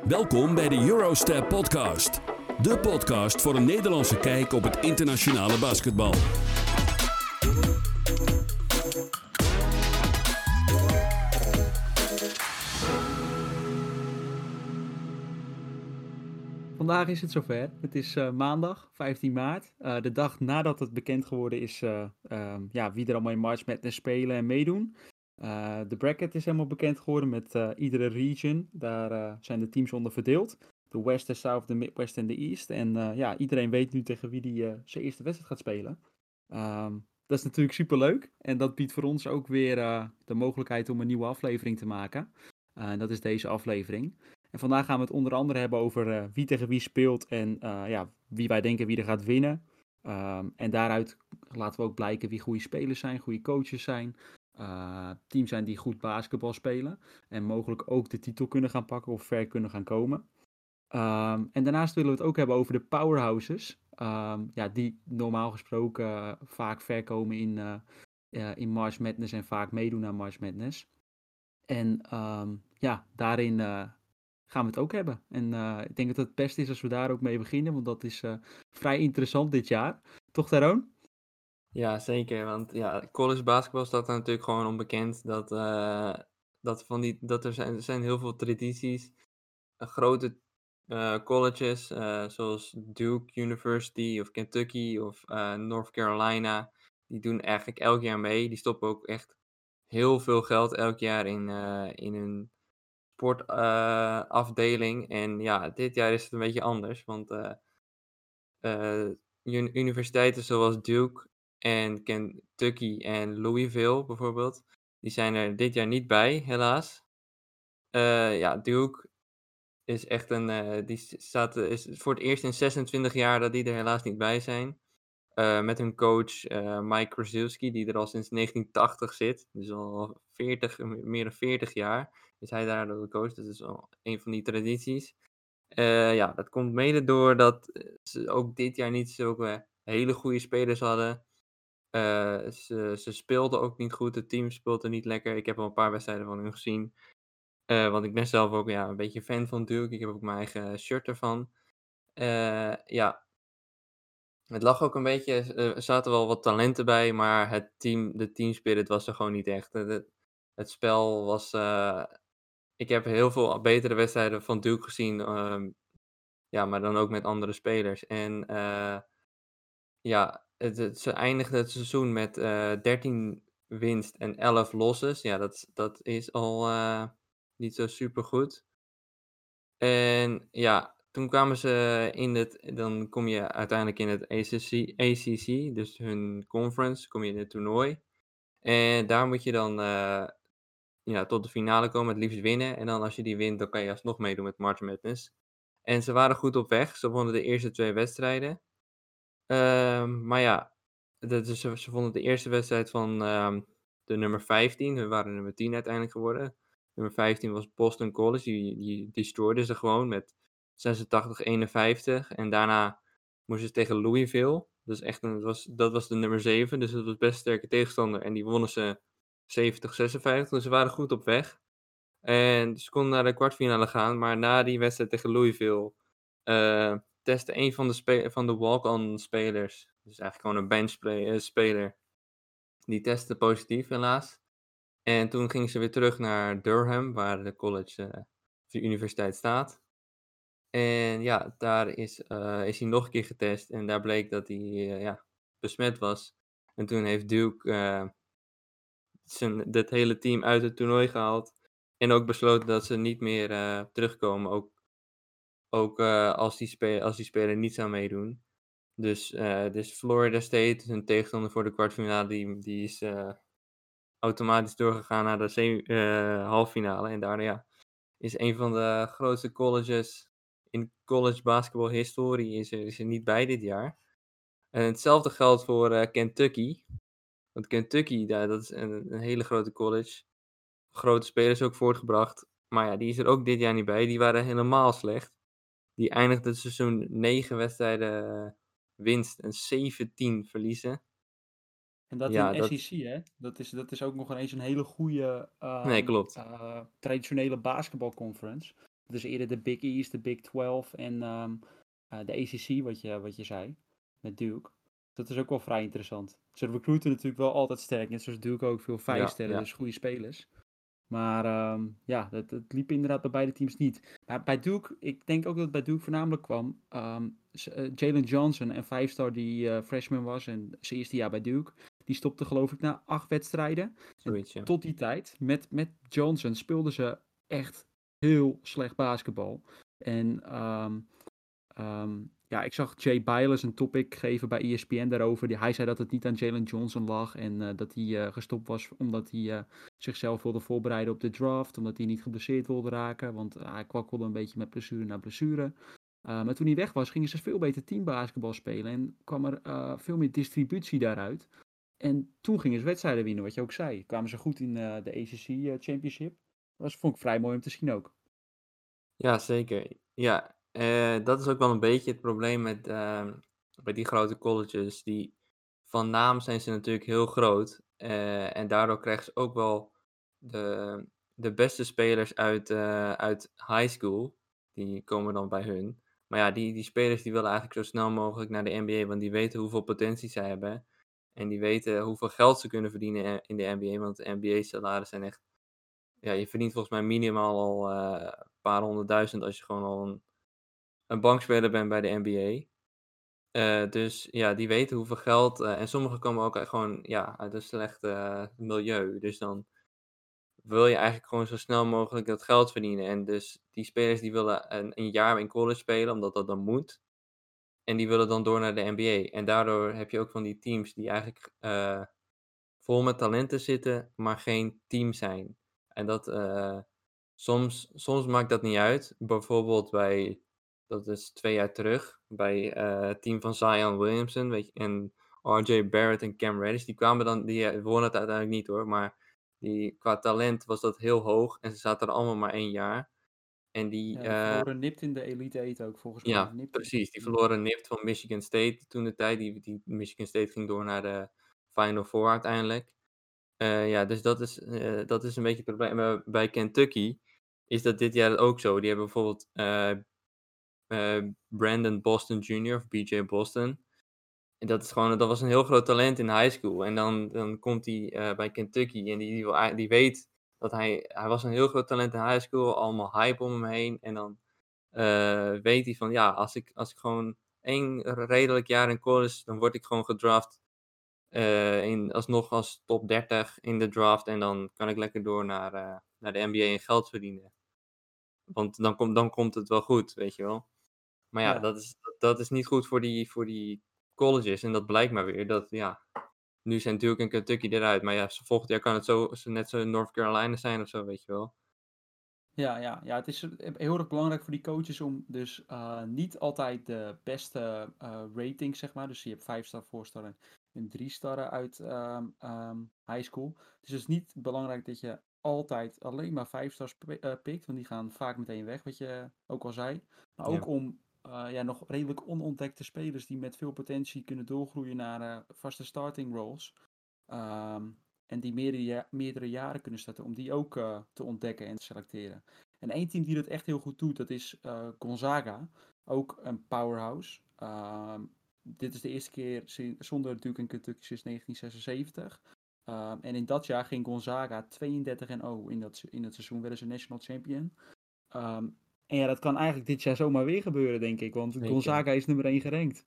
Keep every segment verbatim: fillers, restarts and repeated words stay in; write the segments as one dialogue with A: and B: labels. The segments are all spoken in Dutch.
A: Welkom bij de Eurostep podcast. De podcast voor een Nederlandse kijk op het internationale basketbal.
B: Vandaag is het zover. Het is uh, maandag, vijftien maart. Uh, de dag nadat het bekend geworden is uh, um, ja, wie er allemaal in March Madness spelen en meedoen. Uh, de bracket is helemaal bekend geworden met uh, iedere region. Daar uh, zijn de teams onder verdeeld. De West, de South, de Midwest en de East. En uh, ja, iedereen weet nu tegen wie die uh, zijn eerste wedstrijd gaat spelen. Um, dat is natuurlijk superleuk. En dat biedt voor ons ook weer uh, de mogelijkheid om een nieuwe aflevering te maken. Uh, en dat is deze aflevering. En vandaag gaan we het onder andere hebben over uh, wie tegen wie speelt en uh, ja, wie wij denken wie er gaat winnen. Um, en daaruit laten we ook blijken wie goede spelers zijn, goede coaches zijn. Uh, teams zijn die goed basketbal spelen. En mogelijk ook de titel kunnen gaan pakken of ver kunnen gaan komen. Um, en daarnaast willen we het ook hebben over de powerhouses. Um, ja, die normaal gesproken uh, vaak ver komen in, uh, uh, in March Madness en vaak meedoen aan March Madness. En um, ja, daarin... Uh, gaan we het ook hebben. En uh, ik denk dat het het beste is als we daar ook mee beginnen, want dat is uh, vrij interessant dit jaar. Toch, Taroon?
C: Ja, zeker. Want ja, college basketbal staat er natuurlijk gewoon onbekend. Dat, uh, dat, van die, dat er, zijn, er zijn heel veel tradities. Uh, grote uh, colleges, uh, zoals Duke University of Kentucky of uh, North Carolina. Die doen eigenlijk elk jaar mee. Die stoppen ook echt heel veel geld elk jaar in, uh, in hun sportafdeling. Uh, en ja, dit jaar is het een beetje anders. Want uh, uh, universiteiten zoals Duke en Kentucky en Louisville bijvoorbeeld, die zijn er dit jaar niet bij, helaas. Uh, ja, Duke is echt een, uh, die staat, is voor het eerst in zesentwintig jaar dat die er helaas niet bij zijn. Uh, met hun coach uh, Mike Krzyzewski, die er al sinds negentien tachtig zit. Dus al veertig, meer dan veertig jaar is hij daar de coach. Dat is al een van die tradities. Uh, ja, dat komt mede door dat ze ook dit jaar niet zulke hele goede spelers hadden. Uh, ze, ze speelden ook niet goed, het team speelde niet lekker. Ik heb al een paar wedstrijden van hun gezien. Uh, want ik ben zelf ook ja, een beetje fan van Duke. Ik heb ook mijn eigen shirt ervan. Uh, ja, het lag ook een beetje, er zaten wel wat talenten bij, maar het team, de teamspirit was er gewoon niet echt. Het, het spel was... Uh, ik heb heel veel betere wedstrijden van Duke gezien. Uh, ja, maar dan ook met andere spelers. En uh, ja, het, het, ze eindigden het seizoen met uh, dertien winst en elf losses. Ja, dat, dat is al uh, niet zo super goed. En ja, toen kwamen ze in het, dan kom je uiteindelijk in het A C C, A C C, dus hun conference, kom je in het toernooi. En daar moet je dan uh, ja, tot de finale komen, het liefst winnen. En dan als je die wint, dan kan je alsnog meedoen met March Madness. En ze waren goed op weg, ze wonnen de eerste twee wedstrijden. Uh, maar ja, dat is, ze vonden de eerste wedstrijd van uh, de nummer vijftien, we waren nummer tien uiteindelijk geworden. Nummer vijftien was Boston College, die, die destroyden ze gewoon met zesentachtig eenenvijftig. En daarna moesten ze tegen Louisville, dus echt een, dat, was, dat was de nummer zeven, dus dat was best een sterke tegenstander. En die wonnen ze zeventig zesenvijftig, dus ze waren goed op weg. En ze konden naar de kwartfinale gaan, maar na die wedstrijd tegen Louisville... Uh, testte een van de, spe- van de walk-on spelers, dus eigenlijk gewoon een bench-speler, die testte positief helaas. En toen gingen ze weer terug naar Durham, waar de college, uh, de universiteit staat. En ja, daar is, uh, is hij nog een keer getest en daar bleek dat hij uh, ja, besmet was. En toen heeft Duke uh, zijn, het hele team uit het toernooi gehaald en ook besloten dat ze niet meer uh, terugkomen, ook Ook uh, als, die spe- als die speler niet zou meedoen. Dus, uh, dus Florida State, hun tegenstander voor de kwartfinale, die, die is uh, automatisch doorgegaan naar de semi- uh, halffinale. En daarna ja, is een van de grootste colleges in college basketbal historie is er, is er niet bij dit jaar. En hetzelfde geldt voor uh, Kentucky. Want Kentucky, daar, dat is een, een hele grote college. Grote spelers ook voortgebracht. Maar ja, die is er ook dit jaar niet bij. Die waren helemaal slecht. Die eindigde het seizoen negen wedstrijden winst en zeventien verliezen.
B: En dat
C: Ja,
B: in
C: dat...
B: S E C, hè? Dat is, dat is ook nog ineens een hele goede um,
C: Nee, klopt.
B: uh, traditionele basketbalconference. Dat is eerder de Big East, de Big twaalf en ehm, eh, de A C C, wat je, wat je zei, met Duke. Dat is ook wel vrij interessant. Ze recruiten natuurlijk wel altijd sterk, net zoals Duke ook veel vijf
C: Ja,
B: sterren,
C: ja,
B: dus goede spelers. Maar ehm, ja, het, het liep inderdaad bij beide teams niet. Maar bij Duke, ik denk ook dat het bij Duke voornamelijk kwam. ehm, s- eh, Jalen Johnson, een vijf-star die eh, freshman was en zijn eerste jaar bij Duke. Die stopte geloof ik na acht wedstrijden. En
C: zoiets, ja.
B: tot die tijd, met, met Johnson, speelden ze echt heel slecht basketbal. En ehm, Ehm, ja, ik zag Jay Biles een topic geven bij E S P N daarover. Die, hij zei dat het niet aan Jalen Johnson lag en eh, dat hij eh, gestopt was omdat hij eh, zichzelf wilde voorbereiden op de draft. Omdat hij niet geblesseerd wilde raken, want eh, hij kwakkelde een beetje met blessure na blessure. Uh, maar toen hij weg was, gingen ze veel beter teambasketbal spelen en kwam er uh, veel meer distributie daaruit. En toen gingen ze wedstrijden winnen, wat je ook zei. Kwamen ze goed in uh, de A C C uh, Championship. Dat was, vond ik vrij mooi om te zien ook.
C: Ja, zeker. Ja, eh, dat is ook wel een beetje het probleem met ehm, bij die grote colleges. Die, van naam zijn ze natuurlijk heel groot. eh, en daardoor krijgen ze ook wel de, de beste spelers uit, eh, uit high school. Die komen dan bij hun. Maar ja, die, die spelers die willen eigenlijk zo snel mogelijk naar de N B A. Want die weten hoeveel potentie zij hebben. En die weten hoeveel geld ze kunnen verdienen in de N B A. Want de N B A-salarissen zijn echt... Ja, je verdient volgens mij minimaal al eh, een paar honderdduizend als je gewoon al een, een bankspeler bent bij de N B A. Eh, dus ja, die weten hoeveel geld. eh, en sommigen komen ook uit, gewoon ja, uit een slecht eh, milieu. Dus dan wil je eigenlijk gewoon zo snel mogelijk dat geld verdienen. En dus die spelers die willen een, een jaar in college spelen, omdat dat dan moet. En die willen dan door naar de N B A. En daardoor heb je ook van die teams die eigenlijk eh, vol met talenten zitten, maar geen team zijn. En dat, eh, soms, soms maakt dat niet uit. Bijvoorbeeld bij, dat is twee jaar terug, bij eh, het team van Zion Williamson, weet je, en R J Barrett en Cam Reddish. Die kwamen dan, die eh, wonnen het uiteindelijk niet hoor, maar die, qua talent was dat heel hoog. En ze zaten er allemaal maar één jaar. En die,
B: Ja, die
C: eh,
B: verloren nipt in de Elite Eight ook, volgens mij.
C: ja,
B: Nipt in
C: precies. Die
B: de...
C: verloren nipt van Michigan State toen de tijd. Die, die Michigan State ging door naar de Final Four uiteindelijk. Eh, ja, dus dat is, eh, dat is een beetje het probleem. Maar bij Kentucky is dat dit jaar ook zo. Die hebben bijvoorbeeld eh, eh, Brandon Boston junior of B J Boston. En dat is gewoon, dat was een heel groot talent in high school. En dan, dan komt hij eh, bij Kentucky en die, die, wil, ei- die weet dat hij, hij was een heel groot talent in high school. Allemaal hype om hem heen. En dan eh, weet hij van, ja, als ik, als ik gewoon één redelijk jaar in college, dan word ik gewoon gedraft eh, in, alsnog als top dertig in de draft. En dan kan ik lekker door naar, eh, naar de N B A en geld verdienen. Want dan, komt dan komt het wel goed, weet je wel. Maar ja,
B: Ja,
C: dat is, dat, dat is niet goed voor die, voor die colleges. En dat blijkt maar weer. Dat, ja, nu zijn Duke en Kentucky eruit. Maar ja, volgend jaar kan het zo, zo net zo North Carolina zijn of zo, weet je wel.
B: ja, ja, ja, het is eh, heel erg belangrijk voor die coaches om dus eh, niet altijd de beste eh rating, zeg maar. Dus je hebt vijf star, vier star en drie starren uit ehm, ehm, high school. Het is dus niet belangrijk dat je altijd alleen maar vijf stars pi- eh, pikt, want die gaan vaak meteen weg, wat je ook al zei. Maar ook
C: Ja,
B: om eh, ja, nog redelijk onontdekte spelers die met veel potentie kunnen doorgroeien naar eh, vaste starting roles. Ehm, en die meerdere, ja- meerdere jaren kunnen starten, om die ook eh, te ontdekken en te selecteren. En één team die dat echt heel goed doet, dat is eh, Gonzaga. Ook een powerhouse. Ehm, dit is de eerste keer sin- zonder Duke en Kentucky sinds negentien zesenzeventig. Ehm, en in dat jaar ging Gonzaga tweeëndertig en oh in dat, se- in dat seizoen, werden ze national champion. Ehm, en ja, dat kan eigenlijk dit jaar zomaar weer gebeuren, denk ik. Want
C: zeker.
B: Gonzaga is nummer één gerankt.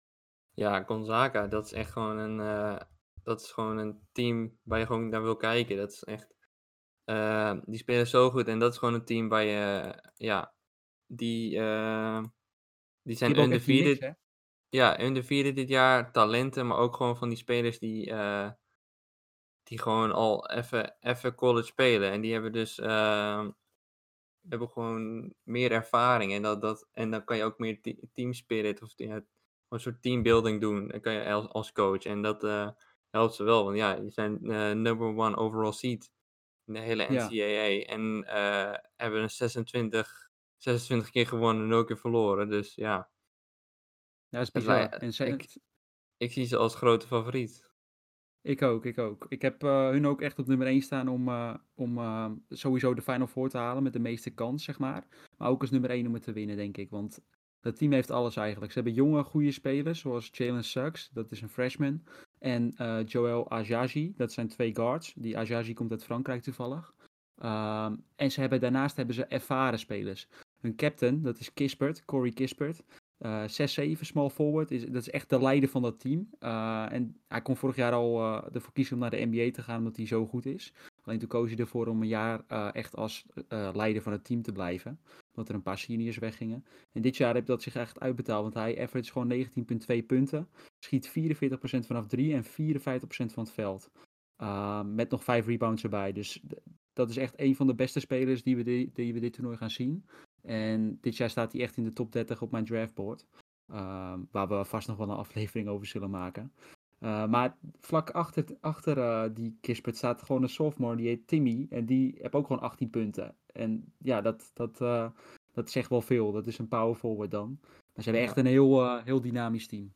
C: Ja, Gonzaga, dat is echt gewoon een, eh, dat is gewoon een team waar je gewoon naar wil kijken. Dat is echt, eh, die spelen zo goed. En dat is gewoon een team waar je, ja, die, eh, die
B: Die
C: zijn
B: hebben ook echt die mix,
C: undefeated.
B: hè?
C: Ja, undefeated dit jaar, talenten, maar ook gewoon van die spelers die, eh, die gewoon al even even college spelen. En die hebben dus, ehm, hebben gewoon meer ervaring. En, dat, dat, en dan kan je ook meer te- team spirit of ja, een soort teambuilding doen. Dan kan je als, als coach. En dat eh, helpt ze wel. Want ja, je zijn eh, number one overall seed in de hele
B: Ja,
C: N C A A. En eh, hebben een zesentwintig, zesentwintig keer gewonnen en nul keer verloren. Dus ja,
B: ja, dat is
C: het
B: bizar.
C: lij-
B: En ze,
C: ik, ik zie ze als grote favoriet.
B: Ik ook, ik ook. Ik heb eh, hun ook echt op nummer één staan om, eh, om eh, sowieso de Final Four te halen met de meeste kans, zeg maar. Maar ook als nummer één om het te winnen, denk ik. Want dat team heeft alles eigenlijk. Ze hebben jonge, goede spelers, zoals Jalen Suggs, dat is een freshman. En eh, Joel Ajaji, dat zijn twee guards. Die Ajaji komt uit Frankrijk toevallig. Ehm, en ze hebben, daarnaast hebben ze ervaren spelers. Hun captain, dat is Kispert, Corey Kispert. Eh zes zeven small forward, is, dat is echt de leider van dat team. Eh, en hij kon vorig jaar al eh, ervoor kiezen om naar de N B A te gaan, omdat hij zo goed is. Alleen toen koos hij ervoor om een jaar eh, echt als eh, leider van het team te blijven. Omdat er een paar seniors weggingen. En dit jaar heeft dat zich echt uitbetaald, want hij average gewoon negentien komma twee punten. Schiet vierenveertig procent vanaf drie en vierenvijftig procent van het veld. Uh, met nog vijf rebounds erbij. Dus d- dat is echt een van de beste spelers die we, di- die we dit toernooi gaan zien. En dit jaar staat hij echt in de top dertig op mijn draftboard. Uh, waar we vast nog wel een aflevering over zullen maken. Uh, maar vlak achter, achter uh, die Kispert staat gewoon een sophomore, die heet Timmy. En die heeft ook gewoon achttien punten. En ja, dat, dat, uh, dat zegt wel veel. Dat is een power forward dan. Maar ze hebben echt
C: Ja.
B: een heel, uh, heel dynamisch team.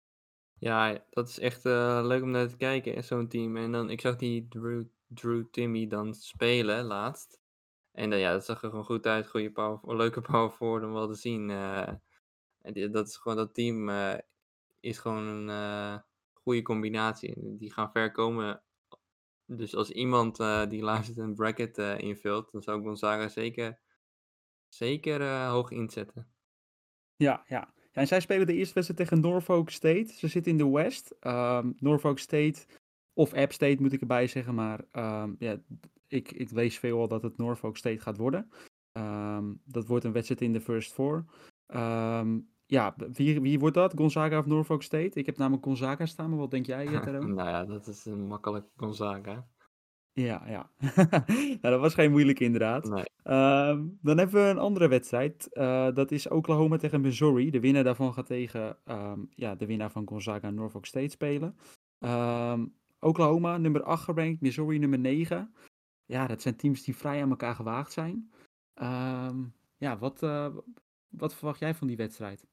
C: Ja, dat is echt uh, leuk om naar te kijken, zo'n team. En dan, ik zag die Drew, Drew Timmy dan spelen laatst. En dan, ja, dat zag er gewoon goed uit. Goede power, leuke power forward om wel te zien. Uh, en die- dat is gewoon, dat team uh, is gewoon een uh, goede combinatie. Die gaan ver komen. Dus als iemand uh, die luistert een bracket uh, invult, dan zou ik Gonzaga zeker, zeker uh, hoog inzetten.
B: Ja, ja. Ja, en zij spelen de eerste wedstrijd tegen Norfolk State. Ze zitten in de West. Um, Norfolk State, of App State moet ik erbij zeggen, maar um, ja, ik, ik lees veelal dat het Norfolk State gaat worden. Um, dat wordt een wedstrijd in de First Four. Um, ja, wie, wie wordt dat? Gonzaga of Norfolk State? Ik heb namelijk Gonzaga staan, maar wat denk jij, Tero?
C: Nou ja, dat is een makkelijk Gonzaga.
B: Ja, ja. Nou, dat was geen moeilijk inderdaad.
C: Nee.
B: Ehm, dan hebben we een andere wedstrijd. Uh, dat is Oklahoma tegen Missouri. De winnaar daarvan gaat tegen ehm, ja, de winnaar van Gonzaga en Norfolk State spelen. Ehm, Oklahoma nummer acht gerankt, Missouri nummer negen. Ja, dat zijn teams die vrij aan elkaar gewaagd zijn. Ehm, ja, wat, uh, wat verwacht jij van die wedstrijd?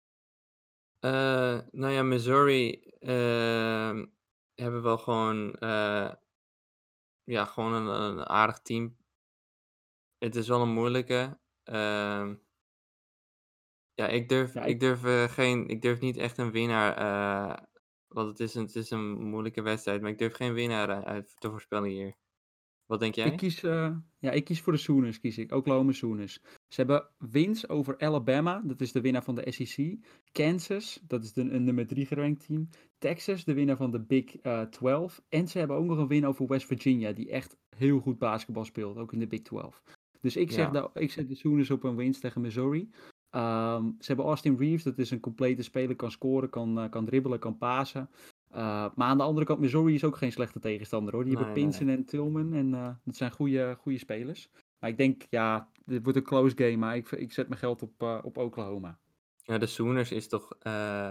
C: Uh, nou ja, Missouri uh, hebben wel gewoon, uh, ja, gewoon een, een aardig team. Het is wel een moeilijke. Uh, ja, ik durf,
B: Ja,
C: ik
B: ik,
C: durf, uh, geen, ik durf niet echt een winnaar. Uh, want het is, een, het is een moeilijke wedstrijd, maar ik durf geen winnaar uh, uit te voorspellen hier. Wat denk
B: Ik
C: jij?
B: kies, uh, ja, ik kies voor de Sooners, kies ik. Oklahoma Sooners. Ze hebben wins over Alabama, dat is de winnaar van de S E C. Kansas, dat is de, een nummer drie gerankt team. Texas, de winnaar van de Big uh, twaalf. En ze hebben ook nog een win over West Virginia, die echt heel goed basketbal speelt, ook in de Big twaalf. Dus ik, zeg
C: Ja,
B: de, ik zet de Sooners op een winst tegen Missouri. Um, ze hebben Austin Reeves, dat is een complete speler, kan scoren, kan, uh, kan dribbelen, kan pasen. Uh, maar aan de andere kant, Missouri is ook geen slechte tegenstander hoor. Die hebben
C: nee, nee,
B: Pinson
C: nee.
B: en Tillman en uh, dat zijn goede, goede spelers. Maar ik denk, ja, dit wordt een close game, maar ik, ik zet mijn geld op, uh, op Oklahoma.
C: Ja, de Sooners is toch. Uh,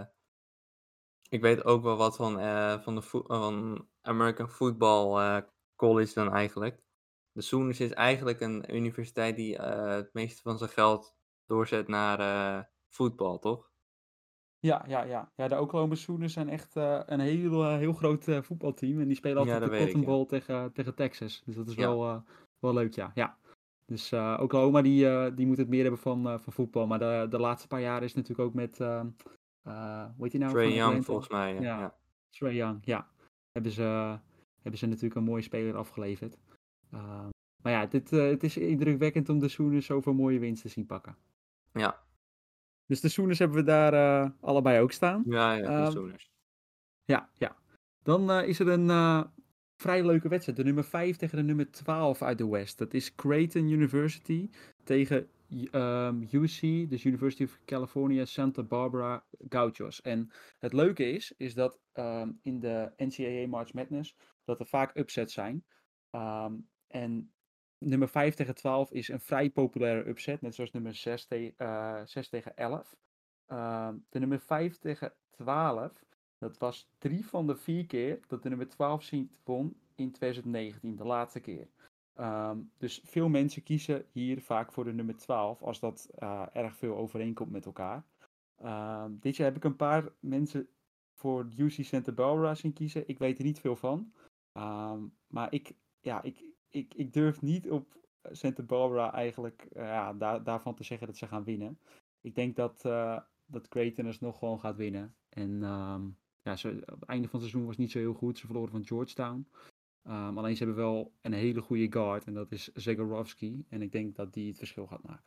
C: ik weet ook wel wat van, uh, van de vo- van American Football uh, College dan eigenlijk. De Sooners is eigenlijk een universiteit die uh, het meeste van zijn geld doorzet naar uh, voetbal, toch?
B: Ja, ja, ja. Ja, de Oklahoma Sooners zijn echt uh, een heel, uh, heel groot uh, voetbalteam. En die spelen
C: Ja,
B: altijd
C: dat
B: de
C: weet ik,
B: Cotton
C: ja.
B: Bowl tegen, tegen Texas. Dus dat is
C: Ja,
B: wel, uh, wel leuk, ja. ja. Dus uh, Oklahoma, die, uh, die moet het meer hebben van, uh, van voetbal. Maar de, de laatste paar jaren is het natuurlijk ook met, uh, uh, hoe heet die nou,
C: Trae
B: van
C: Young
B: Atlanta?
C: volgens mij, ja.
B: Ja,
C: Ja,
B: Trae Young, ja. Hebben ze, hebben ze natuurlijk een mooie speler afgeleverd. Uh, maar ja, dit, uh, het is indrukwekkend om de Sooners zoveel mooie winst te zien pakken.
C: ja,
B: Dus de Sooners hebben we daar uh, allebei ook staan.
C: ja, ja, de
B: Uh,
C: Sooners.
B: ja, ja. Dan uh, is er een uh, vrij leuke wedstrijd. De nummer vijf tegen de nummer twaalf uit de West. Dat is Creighton University tegen um, U C, dus University of California, Santa Barbara Gauchos. En het leuke is, is dat um, in de N C A A March Madness, dat er vaak upsets zijn. Um, en nummer vijf tegen twaalf is een vrij populaire upset, net zoals nummer zes, te, uh, zes tegen elf. Uh, de nummer vijf tegen twaalf, dat was drie van de vier keer dat de nummer twaalf seed won in twintig negentien, de laatste keer. Um, dus veel mensen kiezen hier vaak voor de nummer twaalf, als dat uh, erg veel overeenkomt met elkaar. Um, dit jaar heb ik een paar mensen voor U C Santa Barbara zien kiezen. Ik weet er niet veel van. Ehm, maar ik, ja, ik, ik, ik durf niet op Santa Barbara eigenlijk eh, ja, daar, daarvan te zeggen dat ze gaan winnen. Ik denk dat, eh dat Creighton dus nog gewoon gaat winnen. En ehm, ja, ze, op het einde van het seizoen was niet zo heel goed. Ze verloren van Georgetown. Ehm, alleen ze hebben wel een hele goede guard. En dat is Zagorowski. En ik denk dat die het verschil gaat maken.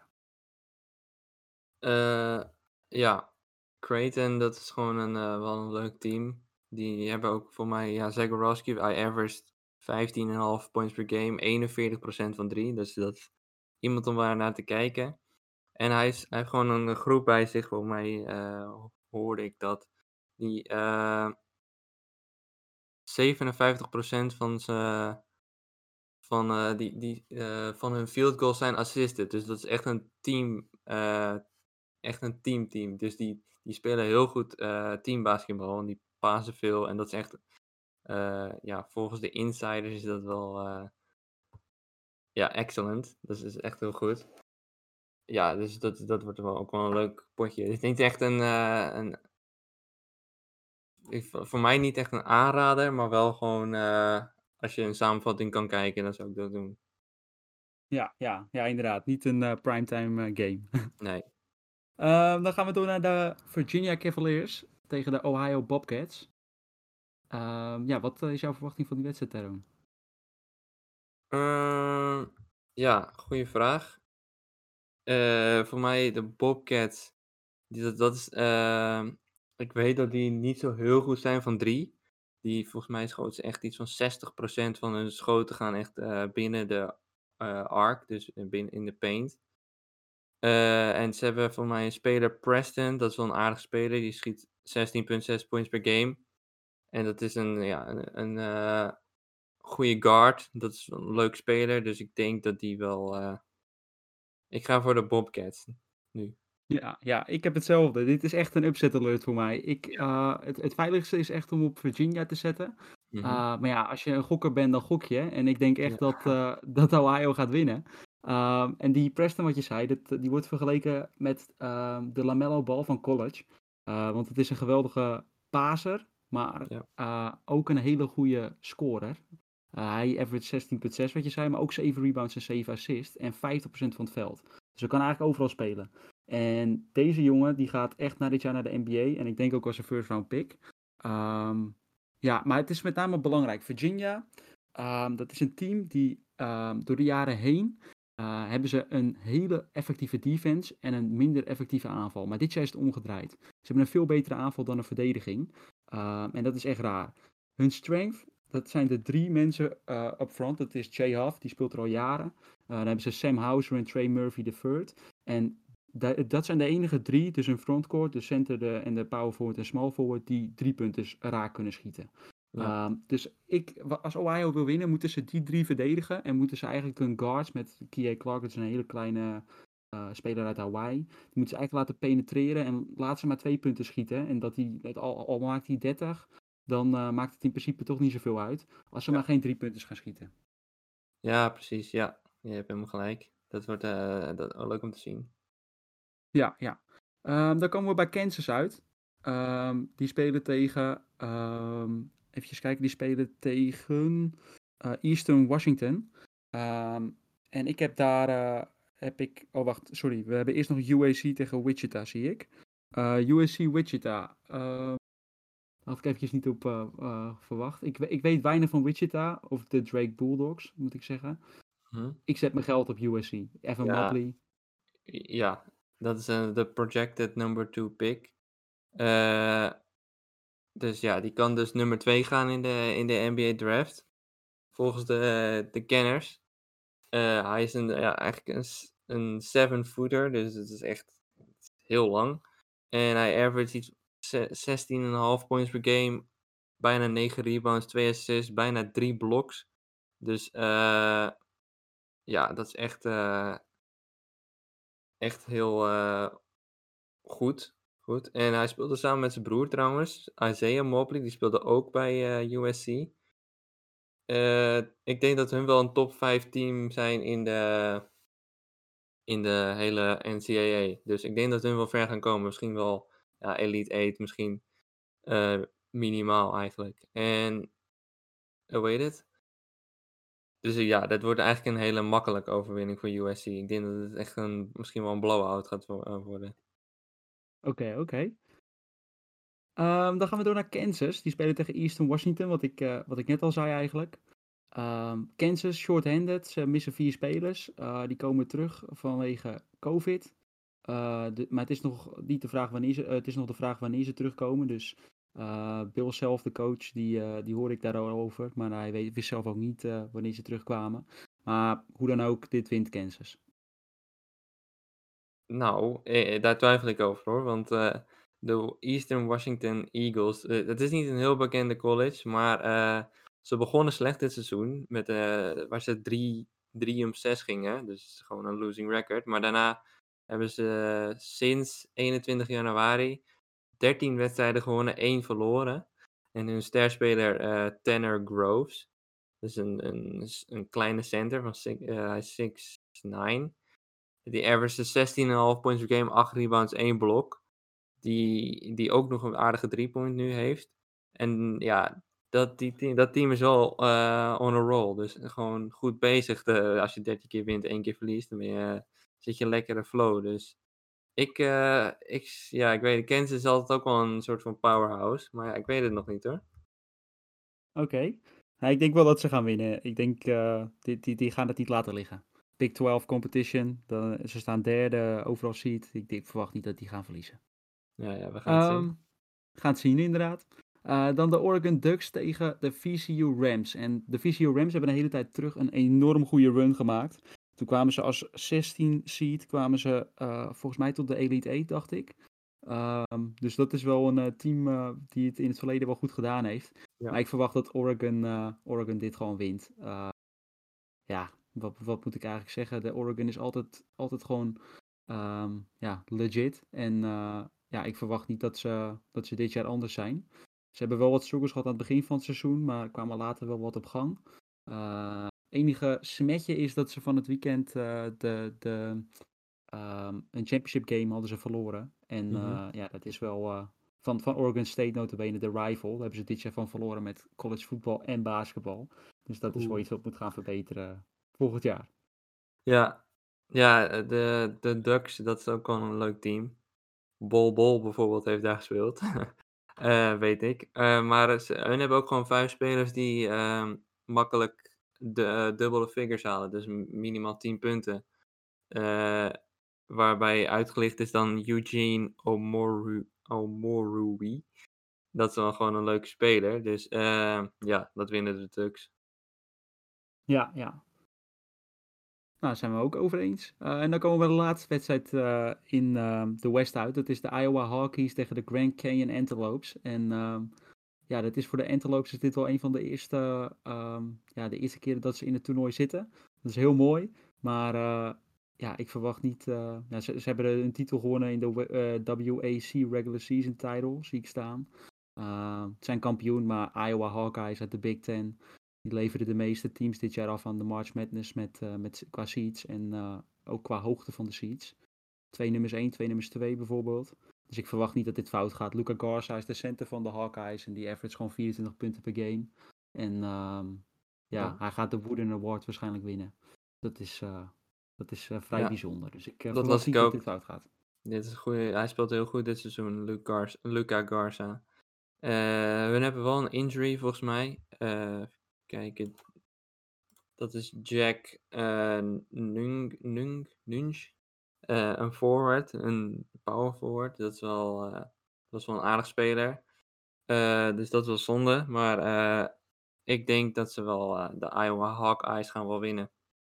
C: Eh, ja, Creighton, dat is gewoon een, eh, wel een leuk team. Die hebben ook voor mij, ja, Zagorowski, hij averaged vijftien komma vijf points per game, eenenveertig procent van drie. Dus dat is iemand om daar naar te kijken. En hij, is, hij heeft gewoon een groep bij zich, voor mij eh, hoorde ik dat. Die eh zevenenvijftig procent van, zijn van, eh, die, die, eh, van hun field goals zijn assisted. Dus dat is echt een team, eh, echt een teamteam. Dus die, die spelen heel goed eh teambasketbal en die passen veel. En dat is echt, eh, ja, volgens de insiders is dat wel, eh, ja, excellent. Dat is echt heel goed. Ja, dus dat, dat wordt wel ook wel een leuk potje. Het is niet echt een, eh, een ik- voor voor mij niet echt een aanrader, maar wel gewoon, eh, als je een samenvatting kan kijken, dan zou ik dat doen.
B: Ja, ja, ja, inderdaad. Niet een eh, primetime eh, game.
C: Nee.
B: Ehm, dan gaan we door naar de Virginia Cavaliers tegen de Ohio Bobcats. Ehm, ja, wat eh, is jouw verwachting van die wedstrijd, Teron?
C: Ehm, ja, goede vraag. Eh, voor mij de Bobcats, die, dat, dat is, ehm, ik weet dat die niet zo heel goed zijn van drie. Die, volgens mij schoten ze echt iets van zestig procent van hun schoten gaan echt eh, binnen de eh, arc, dus binnen in de paint. Eh, en ze hebben voor mij een speler, Preston, dat is wel een aardige speler, die schiet zestien komma zes points per game. En dat is een, ja, een, een eh, goede guard, dat is een leuk speler, dus ik denk dat die wel... eh, Ik ga voor de Bobcats nu.
B: Ja, ja, ik heb hetzelfde. Dit is echt een upset alert voor mij. Ik,
C: Ja.
B: eh, het, het veiligste is echt om op Virginia te zetten.
C: Mhm.
B: Uh, maar ja, als je een gokker bent, dan gok je. En ik denk echt
C: Ja.
B: dat, uh, dat Ohio gaat winnen. Um, en die Preston, wat je zei, dat, die wordt vergeleken met um, de Lamello Ball van college. Uh, want het is een geweldige paser, maar
C: Ja.
B: uh, ook een hele goede scorer. Uh, hij average zestien komma zes, wat je zei, maar ook zeven rebounds en zeven assists. En vijftig procent van het veld. Dus hij kan eigenlijk overal spelen. En deze jongen, die gaat echt na dit jaar naar de N B A. En ik denk ook als een first round pick. Um, ja, maar het is met name belangrijk. Virginia, um, dat is een team die um, door de jaren heen uh, hebben ze een hele effectieve defense en een minder effectieve aanval. Maar dit jaar is het omgedraaid. Ze hebben een veel betere aanval dan een verdediging. Um, en dat is echt raar. Hun strength, dat zijn de drie mensen uh, up front. Dat is Jay Huff, die speelt er al jaren. Uh, dan hebben ze Sam Hauser en Trey Murphy de third. En da- dat zijn de enige drie, dus een frontcourt, de center de, en de power forward en small forward, die drie punten raak kunnen schieten.
C: Ja.
B: Um, dus ik, als Ohio wil winnen, moeten ze die drie verdedigen. En moeten ze eigenlijk hun guards met Kie Clark, dat is een hele kleine uh, speler uit Hawaii. Die moeten ze eigenlijk laten penetreren en laten ze maar twee punten schieten. En dat die, dat al, al maakt hij dertig, dan uh, maakt het in principe toch niet zoveel uit. Als ze
C: Ja.
B: maar geen drie punten gaan schieten.
C: Ja, precies. Ja, je hebt helemaal gelijk. Dat wordt uh, dat, oh, leuk om te zien.
B: Ja, ja. Um, dan komen we bij Kansas uit. Um, die spelen tegen... Um, even kijken, die spelen tegen uh, Eastern Washington. Um, en ik heb daar... Uh, heb ik... Oh, wacht, sorry. We hebben eerst nog U A C tegen Wichita, zie ik. Uh, U A C Wichita. Uh, had ik eventjes niet op uh, uh, verwacht. Ik, ik weet weinig van Wichita, of de Drake Bulldogs, moet ik zeggen.
C: Hm?
B: Ik zet mijn geld op U S C. Evan
C: Ja.
B: Mobley.
C: Ja, dat is uh, de projected number two pick. Uh, dus ja, die kan dus nummer twee gaan in de, in de N B A draft. Volgens de, de kenners. Uh, hij is een, ja, eigenlijk een, een seven-footer, dus het is echt heel lang. En hij average iets zestien komma vijf points per game, bijna negen rebounds, twee assists, bijna drie blocks. Dus uh, ja, dat is echt, uh, echt heel uh, goed. goed. En hij speelde samen met zijn broer trouwens, Isaiah Mobley, die speelde ook bij uh, U S C. Uh, ik denk dat hun wel een top vijf team zijn in de, in de hele N C A A. Dus ik denk dat hun wel ver gaan komen. Misschien wel ja, Elite eight, misschien uh, minimaal eigenlijk. En hoe heet het? Dus eh, ja, dat wordt eigenlijk een hele makkelijke overwinning voor U S C. Ik denk dat het echt een, misschien wel een blowout gaat wo- eh, worden.
B: Oké, oké. Ehm, dan gaan we door naar Kansas. Die spelen tegen Eastern Washington, wat ik, eh, wat ik net al zei eigenlijk. Ehm, Kansas, short-handed. Ze missen vier spelers. Eh, die komen terug vanwege COVID. Eh, de- maar het is nog niet de vraag wanneer ze, eh, het is nog de vraag wanneer ze terugkomen. Dus eh, Bill zelf, de coach, die, eh, die hoorde ik daarover. Maar hij weet, wist zelf ook niet eh, wanneer ze terugkwamen. Maar hoe dan ook, dit wint Kansas.
C: Nou, eh, daar twijfel ik over hoor. Want eh, de Eastern Washington Eagles, eh, het is niet een heel bekende college, maar eh, ze begonnen slecht dit seizoen. Met, eh, waar ze drie drie om zes gingen. Dus gewoon een losing record. Maar daarna hebben ze eh, sinds eenentwintig januari dertien wedstrijden gewonnen, één verloren. En hun sterspeler eh Tanner Groves, dus een, een, een kleine center van six, eh, hij is zes negen. Die average zestien komma vijf points per game, acht rebounds, één blok. Die, die ook nog een aardige drie-point nu heeft. En ja, dat, die, team- dat team is wel eh, on a roll. Dus gewoon goed bezig. De, als je dertien keer wint, één keer verliest, dan ben je, zit je lekker in flow. Dus ik, eh, ik, ja, ik weet, Kansas is altijd ook wel een soort van powerhouse. Maar ja, ik weet het nog niet hoor.
B: Oké. Nou, ik denk wel dat ze gaan winnen. Ik denk, eh, die, die, die gaan het niet laten liggen. Big twaalf competition. Dan, ze staan derde overal seed. Ik, ik verwacht niet dat die gaan verliezen.
C: Ja, ja, we gaan het
B: Ehm
C: zien.
B: gaan het zien, inderdaad. Eh, dan de Oregon Ducks tegen de V C U Rams. En de V C U Rams hebben een hele tijd terug een enorm goede run gemaakt. Toen kwamen ze als zestien seed, kwamen ze eh, volgens mij tot de Elite acht, dacht ik. Ehm, dus dat is wel een eh, team eh, die het in het verleden wel goed gedaan heeft. Maar
C: Ja.
B: ik verwacht dat Oregon, eh, Oregon dit gewoon wint. Eh, ja, wat, wat moet ik eigenlijk zeggen? De Oregon is altijd, altijd gewoon ehm, ja, legit. En eh, ja, ik verwacht niet dat ze, dat ze dit jaar anders zijn. Ze hebben wel wat struggles gehad aan het begin van het seizoen, maar kwamen later wel wat op gang. Eh enige smetje is dat ze van het weekend eh, de, de, ehm, een championship game hadden ze verloren. En
C: Mhm.
B: eh, ja, dat is wel eh, van, van Oregon State nota bene de rival. Daar hebben ze dit jaar van verloren met college voetbal en basketbal. Dus dat is wel
C: Oeh.
B: iets wat moet gaan verbeteren volgend jaar.
C: Ja, ja eh, de, de Ducks, dat is ook wel een leuk team. Bol Bol bijvoorbeeld heeft daar gespeeld. Eh, weet ik. Eh, maar ze, hun hebben ook gewoon vijf spelers die ehm, makkelijk de eh, dubbele figures halen. Dus m- minimaal tien punten. Eh, waarbij uitgelicht is dan Eugene Omoru, Omorui. Dat is wel gewoon een leuke speler. Dus eh, ja, dat winnen de Ducks.
B: Ja, ja. Nou, daar zijn we ook over eens. Eh, en dan komen we bij de laatste wedstrijd eh, in ehm, de West uit. Dat is de Iowa Hawkeyes tegen de Grand Canyon Antelopes. En ehm, ja, dat is voor de Antelopes is dit wel een van de eerste, ehm, ja, de eerste keren dat ze in het toernooi zitten. Dat is heel mooi. Maar eh, ja, ik verwacht niet. eh, ja, ze, ze hebben een titel gewonnen in de eh, W A C Regular Season Title, zie ik staan. Uh, het zijn kampioen, maar Iowa Hawkeyes uit de Big Ten. Die leverden de meeste teams dit jaar af aan de March Madness met, uh, met, qua seeds en uh, ook qua hoogte van de seeds. Twee nummers één, twee nummers twee bijvoorbeeld. Dus ik verwacht niet dat dit fout gaat. Luca Garza is de center van de Hawkeyes en die average gewoon vierentwintig punten per game. En um, ja,
C: Ja,
B: hij gaat de Wooden Award waarschijnlijk winnen. Dat is, uh, dat is uh, vrij
C: ja,
B: bijzonder. Dus ik uh,
C: dat
B: verwacht
C: las ik
B: niet dat dit
C: ook.
B: fout gaat.
C: Dit is een goeie, hij speelt heel goed dit seizoen, Luc Gars- Luca Garza. Eh, we hebben wel een injury volgens mij. Eh, even kijken. Dat is Jack eh Nung, Nung, Nunge. Eh, een forward, een power forward. Dat is wel, eh, dat is wel een aardig speler. Eh, dus dat is wel zonde. Maar eh, ik denk dat ze wel eh, de Iowa Hawkeyes gaan wel winnen.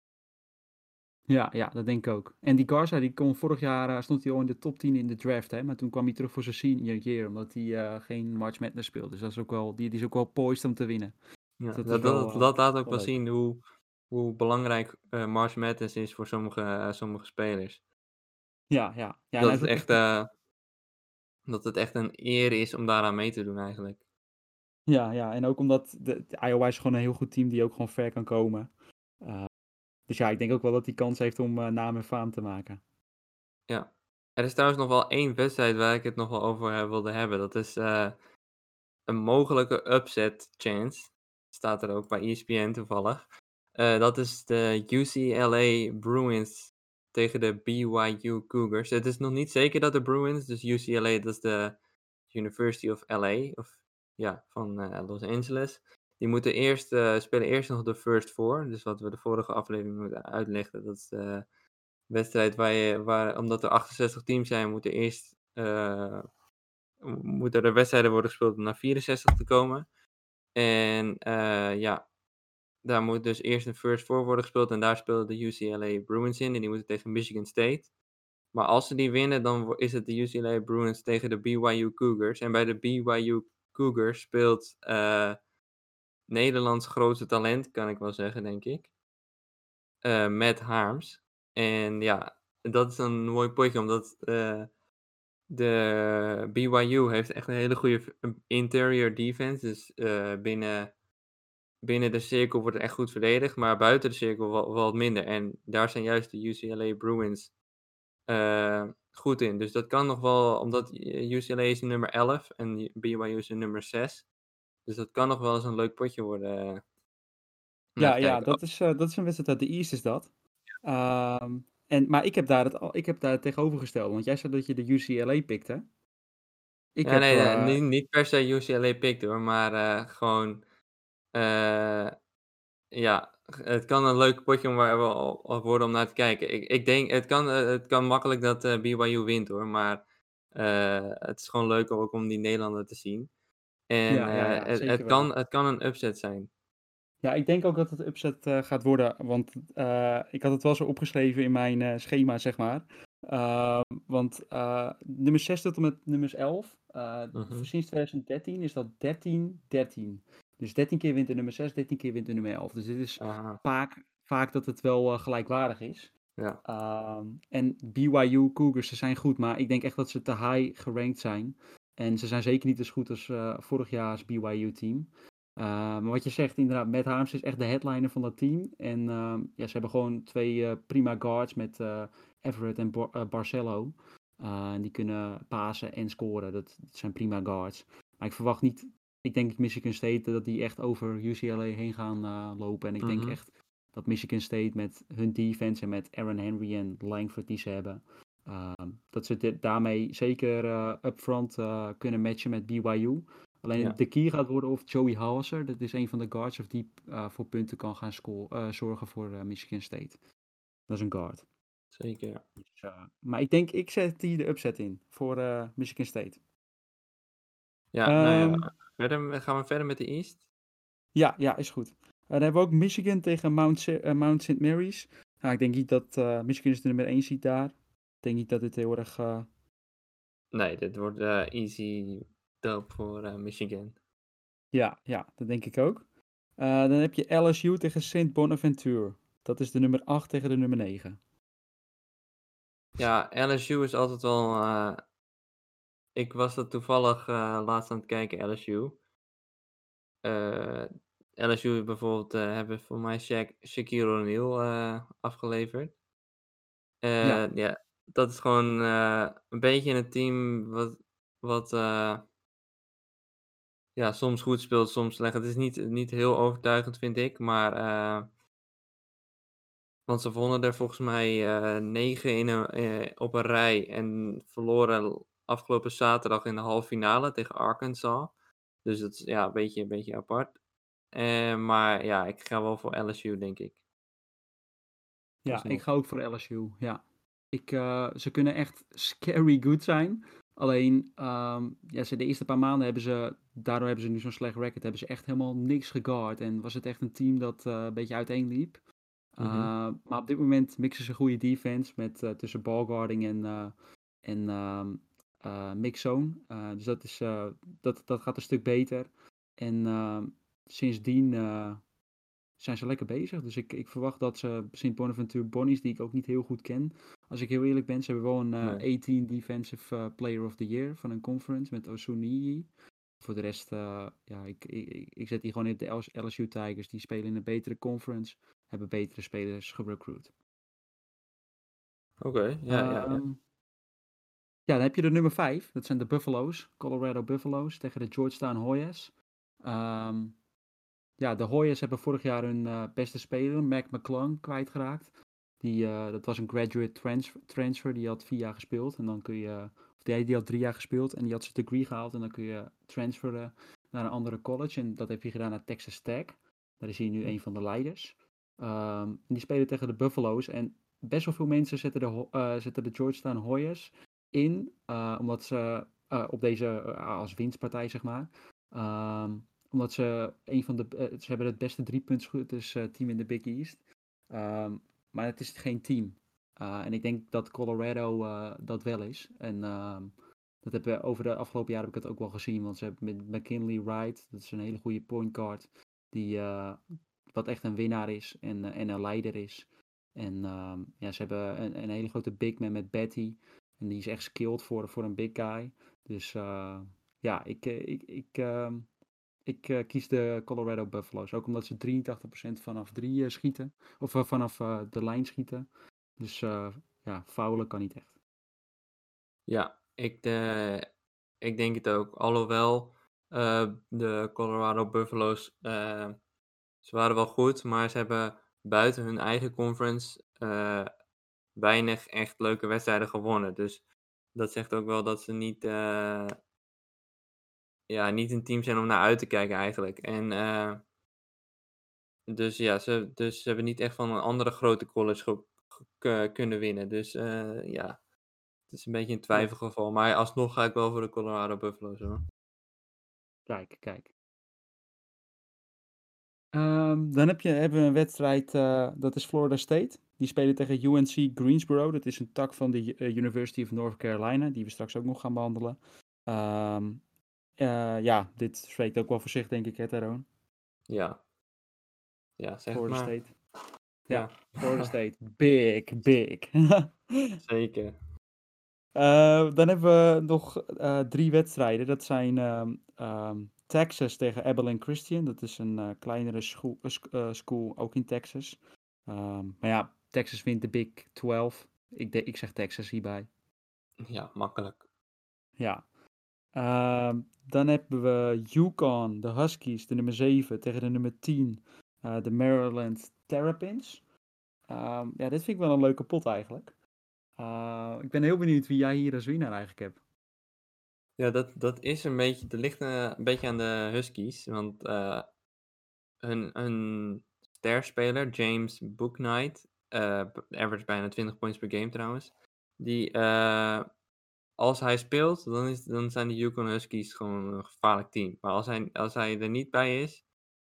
B: Ja, ja, dat denk ik ook. En die Garza, die kon vorig jaar, uh, stond hij al in de top tien in de draft, hè. Maar toen kwam hij terug voor zijn senior year, omdat hij uh, geen March Madness speelde. Dus dat is ook wel, die, die is ook wel poised om te winnen.
C: Ja,
B: Dus dat is
C: dat, dat,
B: wel, uh,
C: dat laat ook
B: wel
C: wel
B: leuk.
C: zien hoe, hoe belangrijk uh, March Madness is voor sommige, uh, sommige spelers.
B: Ja, ja. Ja, en
C: Dat
B: hij
C: het
B: is ook
C: echt,
B: echt...
C: uh, dat het echt een eer is om daaraan mee te doen eigenlijk.
B: Ja, ja, en ook omdat de, de Iowa is gewoon een heel goed team die ook gewoon ver kan komen. Uh, dus ja, ik denk ook wel dat hij kans heeft om uh, naam en faam te maken.
C: Ja. Er is trouwens nog wel één wedstrijd waar ik het nog wel over uh, wilde hebben. Dat is uh, een mogelijke upset chance, staat er ook bij E S P N toevallig. Eh, dat is de U C L A Bruins tegen de B Y U Cougars. Het is nog niet zeker dat de Bruins, dus U C L A, dat is de University of L A, of ja, van eh, Los Angeles. Die moeten eerst, eh, spelen eerst nog de First Four. Dus wat we de vorige aflevering moeten uitleggen, dat is de wedstrijd waar je, waar, omdat er achtenzestig teams zijn, moeten eerst eh, m- moeten er wedstrijden worden gespeeld om naar vierenzestig te komen. En eh, ja, daar moet dus eerst een First Four worden gespeeld. En daar speelden de U C L A Bruins in. En die moeten tegen Michigan State. Maar als ze die winnen, dan wo- is het de U C L A Bruins tegen de B Y U Cougars. En bij de B Y U Cougars speelt eh, Nederlands grootste talent, kan ik wel zeggen, denk ik. eh Matt Harms. En ja, dat is een mooi potje, omdat eh, de B Y U heeft echt een hele goede v- interior defense. Dus eh, binnen, binnen de cirkel wordt het echt goed verdedigd, maar buiten de cirkel wel, wel wat minder. En daar zijn juist de U C L A Bruins eh, goed in. Dus dat kan nog wel, omdat U C L A is de nummer elf en B Y U is de nummer zes. Dus dat kan nog wel eens een leuk potje worden eh, om naar
B: Ja,
C: te
B: ja,
C: kijken. Oh,
B: dat is, eh, dat is een wedstrijd uit de East, is dat. Ehm, en, maar ik heb daar het, al- ik heb daar het tegenovergesteld, want jij zei dat je de U C L A pikte. Ik
C: ja,
B: heb,
C: nee, nee,
B: eh,
C: niet, niet per se U C L A picked hoor, maar eh, gewoon, eh, ja, het kan een leuk potje om waar wel al worden om naar te kijken. Ik, ik denk, het kan, eh, het kan makkelijk dat eh, B Y U wint hoor, maar eh, het is gewoon leuk ook om die Nederlander te zien. En
B: ja, ja,
C: eh,
B: ja,
C: het, het
B: zeker wel.
C: kan, het kan een upset zijn.
B: Ja, ik denk ook dat het upset eh, gaat worden, want eh, ik had het wel zo opgeschreven in mijn eh, schema, zeg maar. Ehm, want eh, nummer zes tot en met nummer elf, eh,
C: Mhm.
B: sinds twintig dertien is dat dertien dertien. Dus dertien keer wint de nummer zes, dertien keer wint de nummer elf. Dus dit is
C: Aha,
B: vaak, vaak dat het wel eh, gelijkwaardig is.
C: ja,
B: Ehm, en B Y U Cougars, ze zijn goed, maar ik denk echt dat ze te high gerankt zijn. En ze zijn zeker niet zo goed als eh, vorig jaar's B Y U-team. maar wat je zegt, inderdaad, Matt Harms is echt de headliner van dat team. En ehm, ja, ze hebben gewoon twee eh, prima guards met eh, Everett en Bar- eh, Barcelo. Eh, en die kunnen pasen en scoren. Dat, dat zijn prima guards. Maar ik verwacht niet, ik denk Michigan State dat die echt over U C L A heen gaan eh, lopen. En ik denk
C: mhm,
B: echt dat Michigan State met hun defense en met Aaron Henry en Langford die ze hebben, ehm, dat ze dit, daarmee zeker eh upfront eh, kunnen matchen met B Y U. Alleen
C: ja,
B: de key gaat worden of Joey Hauser, dat is een van de guards, of die eh, voor punten kan gaan sco- eh, zorgen voor eh, Michigan State. Dat is een guard.
C: zeker. Ja,
B: Dus, eh, maar ik denk, ik zet die de upset in voor eh, Michigan State.
C: ja, nou
B: Ehm,
C: ja, verder, gaan we verder met de East?
B: ja, ja, is goed. Eh, dan hebben we ook Michigan tegen Mount, Sa- eh, Mount Saint Mary's. Nou, ik denk niet dat eh, Michigan is de nummer één ziet daar. Ik denk niet dat dit heel erg. eh,
C: Nee, dit wordt eh, easy dub voor eh, Michigan.
B: Ja, ja, dat denk ik ook. Eh, dan heb je L S U tegen Saint Bonaventure. Dat is de nummer acht tegen de nummer negen.
C: Ja, L S U is altijd wel. eh, ik was dat toevallig eh, laatst aan het kijken, L S U. Eh, L S U bijvoorbeeld eh, hebben voor mij Shaq, Shaquille O'Neal eh, afgeleverd.
B: Ja,
C: Eh, ja, dat is gewoon eh, een beetje een team wat, wat eh, ja, soms goed speelt, soms slecht. Het is niet, niet heel overtuigend, vind ik. Maar eh, want ze wonnen er volgens mij eh, negen in een, eh, op een rij en verloren afgelopen zaterdag in de halve finale tegen Arkansas. Dus dat is ja, een beetje, een beetje apart. Eh, maar ja, ik ga wel voor L S U, denk ik.
B: ja, ik
C: Alsnog.
B: ga ook voor L S U. Ja. Ik, eh, ze kunnen echt scary good zijn. Alleen, ehm, ja, ze, de eerste paar maanden hebben ze, daardoor hebben ze nu zo'n slecht record, hebben ze echt helemaal niks geguard. En was het echt een team dat eh, een beetje uiteenliep.
C: Mhm.
B: Uh, maar op dit moment mixen ze goede defense met uh, tussen ballguarding en, uh, en um, uh, mixzone. Uh, dus dat, is, uh, dat, dat gaat een stuk beter. En uh, sindsdien uh, zijn ze lekker bezig. Dus ik, ik verwacht dat ze Saint Bonaventure Bonnies, die ik ook niet heel goed ken, als ik heel eerlijk ben, ze hebben wel een uh,
C: Nee.
B: achttien Defensive uh, Player of the Year van een conference met Osuniyi. Voor de rest, uh, ja, ik, ik, ik zet die gewoon in de L S U Tigers. Die spelen in een betere conference, hebben betere spelers gerecruit.
C: Oké, ja, ja, ja.
B: Um, Ja, dan heb je de nummer vijf. Dat zijn de Buffalo's. Colorado Buffalo's tegen de Georgetown Hoyas. Ehm, ja, de Hoyas hebben vorig jaar hun eh, beste speler, Mac McClung, kwijtgeraakt. Die, eh, dat was een graduate transfer, transfer. Die had vier jaar gespeeld. En dan kun je... Of die, die had drie jaar gespeeld en die had zijn degree gehaald. En dan kun je transferen naar een andere college. En dat heeft hij gedaan naar Texas Tech. Daar is hij nu een van de leiders. Ehm, en die spelen tegen de Buffalo's. En best wel veel mensen zetten de, Ho- eh, zetten de Georgetown Hoyas in. eh, omdat ze eh, op deze, eh, als winstpartij zeg maar. Ehm, omdat ze een van de, eh, ze hebben het beste driepuntschutters eh team in de Big East. Ehm, maar het is geen team. Uh, en ik denk dat Colorado uh, dat wel is. En uh, dat hebben we over de afgelopen jaren heb ik het ook wel gezien. Want ze hebben met McKinley Wright, dat is een hele goede point guard. Die uh, wat echt een winnaar is en, uh, en een leider is. En uh, ja, ze hebben een, een hele grote big man met Betty. En die is echt skilled voor, voor een big guy. Dus uh, ja, ik, ik, ik, uh, ik uh, kies de Colorado Buffalo's. Ook omdat ze drieëntachtig procent vanaf drie uh, schieten. Of uh, vanaf uh, de lijn schieten. Dus uh, ja, foulen kan niet echt.
C: Ja, ik, de, ik denk het ook. Alhoewel uh, de Colorado Buffalo's, uh, ze waren wel goed, maar ze hebben buiten hun eigen conference uh, weinig echt leuke wedstrijden gewonnen. Dus dat zegt ook wel dat ze niet, uh, ja, niet een team zijn om naar uit te kijken eigenlijk. En uh, dus ja, ze, dus ze hebben niet echt van een andere grote college ge- ge- kunnen winnen. Dus uh, ja, het is een beetje een twijfelgeval. Maar alsnog ga ik wel voor de Colorado Buffalo's hoor.
B: Kijk, kijk. Um, dan heb je, hebben we een wedstrijd, uh, dat is Florida State. Die spelen tegen U N C Greensboro. Dat is een tak van de uh, University of North Carolina, die we straks ook nog gaan behandelen. Um, uh, ja, dit spreekt ook wel voor zich, denk ik, hè, Teron?
C: Ja. Ja, zeg
B: Florida
C: maar.
B: State.
C: Ja,
B: Ja, Florida State. Big, big.
C: zeker.
B: Uh, dan hebben we nog uh, drie wedstrijden. Dat zijn um, um, Texas tegen Abilene Christian. Dat is een uh, kleinere school, uh, school, ook in Texas. Um, maar ja, Texas wint de Big twaalf. Ik, de, ik zeg Texas hierbij.
C: Ja, makkelijk.
B: Ja. Um, dan hebben we Yukon, de Huskies, de nummer zeven, tegen de nummer tien, uh, de Maryland Terrapins. Um, ja, dit vind ik wel een leuke pot eigenlijk. Uh, ik ben heel benieuwd wie jij hier als winnaar eigenlijk hebt.
C: Ja, dat, dat is een beetje, dat ligt uh, een beetje aan de Huskies. Want uh, hun, hun sterspeler, James Bouknight, uh, average bijna twintig points per game trouwens. Die, uh, als hij speelt, dan, is, dan zijn de Yukon Huskies gewoon een gevaarlijk team. Maar als hij, als hij er niet bij is,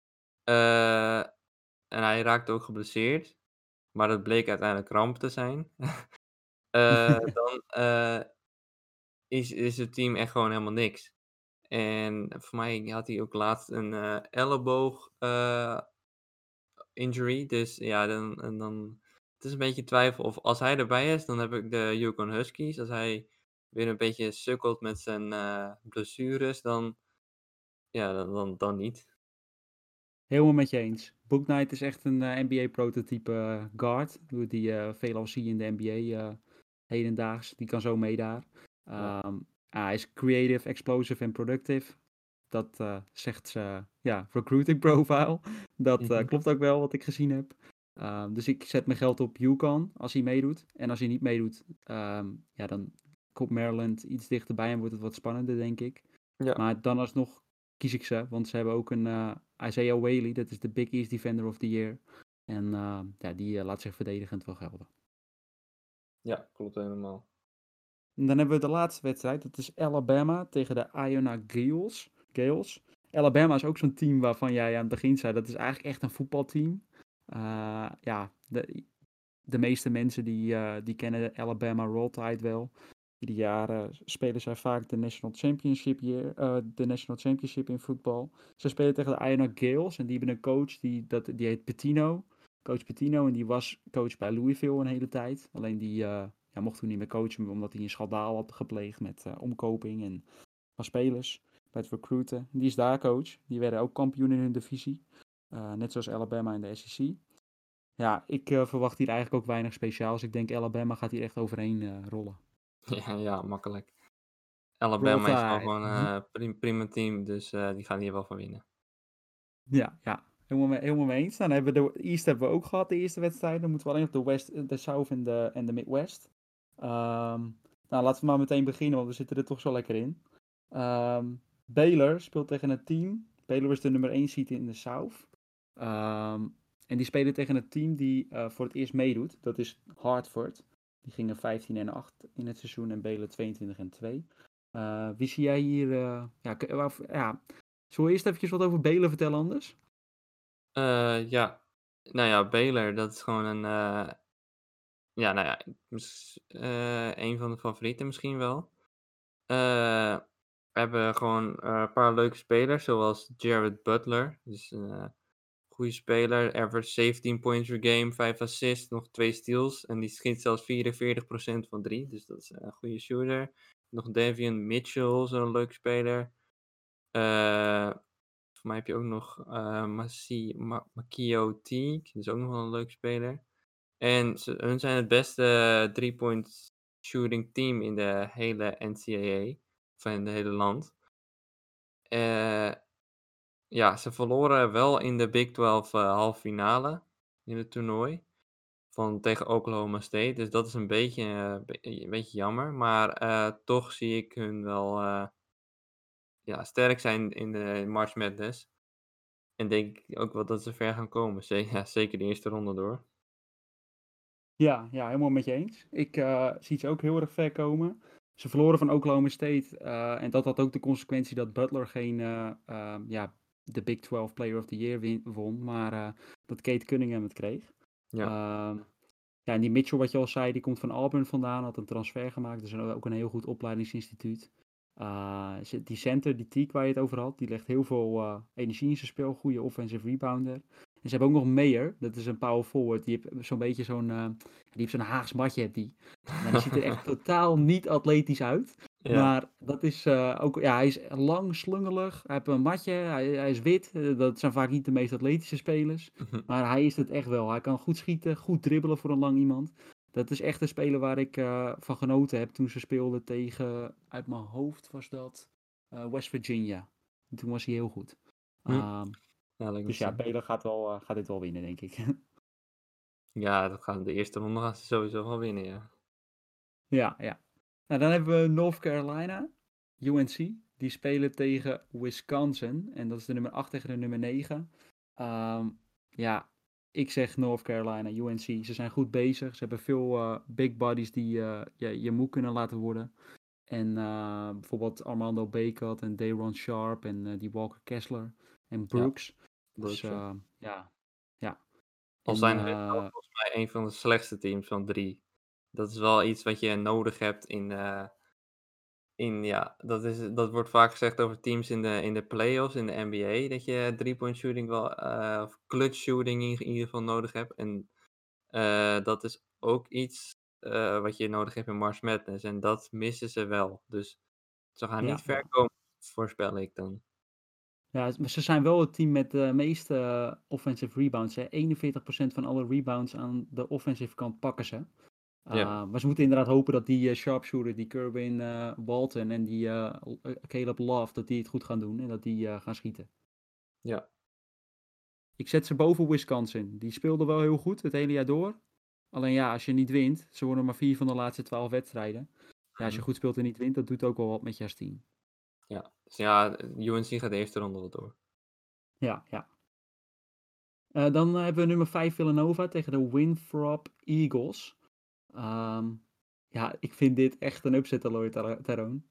C: uh, en hij raakt ook geblesseerd, maar dat bleek uiteindelijk ramp te zijn, uh, dan uh, is, is het team echt gewoon helemaal niks. En voor mij had hij ook laatst een uh, elleboog uh, injury. Dus ja, dan, en dan het is een beetje twijfel of als hij erbij is, dan heb ik de Yukon Huskies. Als hij weer een beetje sukkelt met zijn uh, blessures, dan, ja, dan, dan, dan niet.
B: Helemaal met je eens. Bouknight is echt een uh, N B A-prototype uh, guard. Die je uh, veelal zie in de N B A uh, hedendaags. Die kan zo mee daar. Um,
C: Ja.
B: ah, hij is creative, explosive en productive. Dat uh, zegt zijn ja, recruiting profile. Dat uh, klopt ook wel wat ik gezien heb. Um, dus ik zet mijn geld op Yukon als hij meedoet. En als hij niet meedoet, um, ja, dan komt Maryland iets dichterbij en wordt het wat spannender, denk ik.
C: Ja.
B: Maar dan alsnog kies ik ze, want ze hebben ook een uh, Isaiah Whaley, dat is de Big East Defender of the Year. En uh, ja, die uh, laat zich verdedigend wel gelden.
C: Ja, klopt helemaal.
B: En dan hebben we de laatste wedstrijd, dat is Alabama tegen de Iona Gales. Gales. Alabama is ook zo'n team waarvan jij aan het begin zei, dat is eigenlijk echt een voetbalteam. Uh, ja, de, de meeste mensen die, uh, die kennen de Alabama Roll Tide wel. Ieder jaar uh, spelen zij vaak de National Championship, year, uh, de National Championship in voetbal. Ze spelen tegen de Iona Gales en die hebben een coach die, dat, die heet Pitino. Coach Pitino en die was coach bij Louisville een hele tijd. Alleen die uh, ja, mocht toen niet meer coachen omdat hij een schandaal had gepleegd met uh, omkoping en van spelers bij het recruiten. Die is daar coach. Die werden ook kampioen in hun divisie. Uh, net zoals Alabama in de S E C. Ja, ik uh, verwacht hier eigenlijk ook weinig speciaals. Ik denk Alabama gaat hier echt overheen uh, rollen.
C: Ja, ja, makkelijk.
B: Roll
C: Alabama is wel
B: Tide.
C: gewoon
B: Mhm.
C: een uh, prim prima team, dus uh, die gaan hier wel van winnen.
B: Ja, ja. Helemaal mee, helemaal mee eens. Dan hebben we de East hebben we ook gehad, de eerste wedstrijd. Dan moeten we alleen nog de West, de South en de, en de Midwest. Ehm, nou, laten we maar meteen beginnen, want we zitten er toch zo lekker in. Ehm, Baylor speelt tegen een team. Baylor is de nummer één seed in de South. Ehm, en die spelen tegen een team die uh, voor het eerst meedoet. Dat is Hartford. Die gingen vijftien en acht in het seizoen en Baylor tweeëntwintig en twee. Uh, wie zie jij hier? Uh, ja, k- uh, ja, zullen we eerst eventjes wat over Baylor vertellen anders?
C: Uh, ja, nou ja, Baylor, dat is gewoon een, uh, ja, nou ja, mis- uh, een van de favorieten misschien wel. Uh, we hebben gewoon uh, een paar leuke spelers, zoals Jared Butler. Dus een uh, goede speler, average zeventien points per game, vijf assists, nog twee steals. En die schiet zelfs vierenveertig procent van drie, dus dat is een goede shooter. Nog Davion Mitchell, zo'n leuke speler. Uh, voor mij heb je ook nog uh, Masi- Ma- Makio Teague, dat is ook nog wel een leuke speler. En ze, hun zijn het beste three-point shooting team in de hele N C A A, of in het hele land. Uh, ja, ze verloren wel in de Big twaalf uh, halve finale in het toernooi van tegen Oklahoma State. Dus dat is een beetje, uh, be- een beetje jammer. Maar uh, toch zie ik hun wel uh, ja, sterk zijn in de March Madness. En denk ik ook wel dat ze ver gaan komen. Ze- ja, zeker de eerste ronde door.
B: Ja, ja, helemaal met je eens. Ik uh, zie ze ook heel erg ver komen. Ze verloren van Oklahoma State. Uh, en dat had ook de consequentie dat Butler geen uh, uh, ja, de Big twaalf Player of the Year win, won. Maar uh, dat Kate Cunningham het kreeg.
C: Ja.
B: Uh, ja, en die Mitchell, wat je al zei, die komt van Auburn vandaan. Had een transfer gemaakt. Dus ook een heel goed opleidingsinstituut. Uh, die center, die Teague waar je het over had, die legt heel veel uh, energie in zijn spel. Goede offensive rebounder. En ze hebben ook nog Mayer, dat is een power forward. Die heeft zo'n beetje zo'n, uh, die heeft zo'n Haags matje, heeft die. Nou, die ziet er echt totaal niet atletisch uit.
C: Ja.
B: Maar dat is uh, ook, ja, hij is lang, slungelig. Hij heeft een matje, hij, hij is wit. Uh, dat zijn vaak niet de meest atletische spelers. Maar hij is het echt wel. Hij kan goed schieten, goed dribbelen voor een lang iemand. Dat is echt een speler waar ik uh, van genoten heb toen ze speelden tegen, uit mijn hoofd was dat, uh, West Virginia. En toen was hij heel goed.
C: Hm.
B: Um,
C: Ja,
B: dus ja, Baylor gaat, wel, uh, gaat dit wel winnen, denk ik.
C: Ja, dat gaan de eerste ronde gaan ze sowieso wel winnen, ja.
B: Ja, ja. Nou, dan hebben we North Carolina, U N C. Die spelen tegen Wisconsin. En dat is de nummer acht tegen de nummer negen. Um, ja, ik zeg North Carolina, U N C. Ze zijn goed bezig. Ze hebben veel uh, big bodies die uh, je, je moe kunnen laten worden. En uh, bijvoorbeeld Armando Bacot en Dayron Sharp en uh, die Walker Kessler en Brooks.
C: Ja,
B: dus
C: uh,
B: ja, ja.
C: Al
B: En,
C: zijn hun
B: uh,
C: wel volgens mij een van de slechtste teams van drie. Dat is wel iets wat je nodig hebt in, uh, in ja, dat, is, dat wordt vaak gezegd over teams in de, in de playoffs, in de N B A, dat je three-point shooting wel, uh, of clutch shooting in, in ieder geval nodig hebt. En uh, dat is ook iets uh, wat je nodig hebt in March Madness. En dat missen ze wel. Dus ze gaan
B: ja,
C: niet ver
B: ja.
C: komen, voorspel ik dan.
B: Ja, ze zijn wel het team met de meeste uh, offensive rebounds. Hè. eenenveertig procent van alle rebounds aan de offensive kant pakken ze. Uh,
C: Ja.
B: maar ze moeten inderdaad hopen dat die uh, sharpshooter, die Kerwin uh, Walton en die uh, Caleb Love, dat die het goed gaan doen en dat die uh, gaan schieten.
C: Ja.
B: Ik zet ze boven Wisconsin. Die speelden wel heel goed het hele jaar door. Alleen ja, als je niet wint, ze worden maar vier van de laatste twaalf wedstrijden. Ja, als je goed speelt en niet wint, dat doet ook wel wat met je als team.
C: Ja, dus ja, U N C gaat de eerste ronde wel door.
B: Ja, ja. Uh, dan uh, hebben we nummer vijf Villanova tegen de Winthrop Eagles. Um, ja, ik vind dit echt een upset alloy, Tyrone.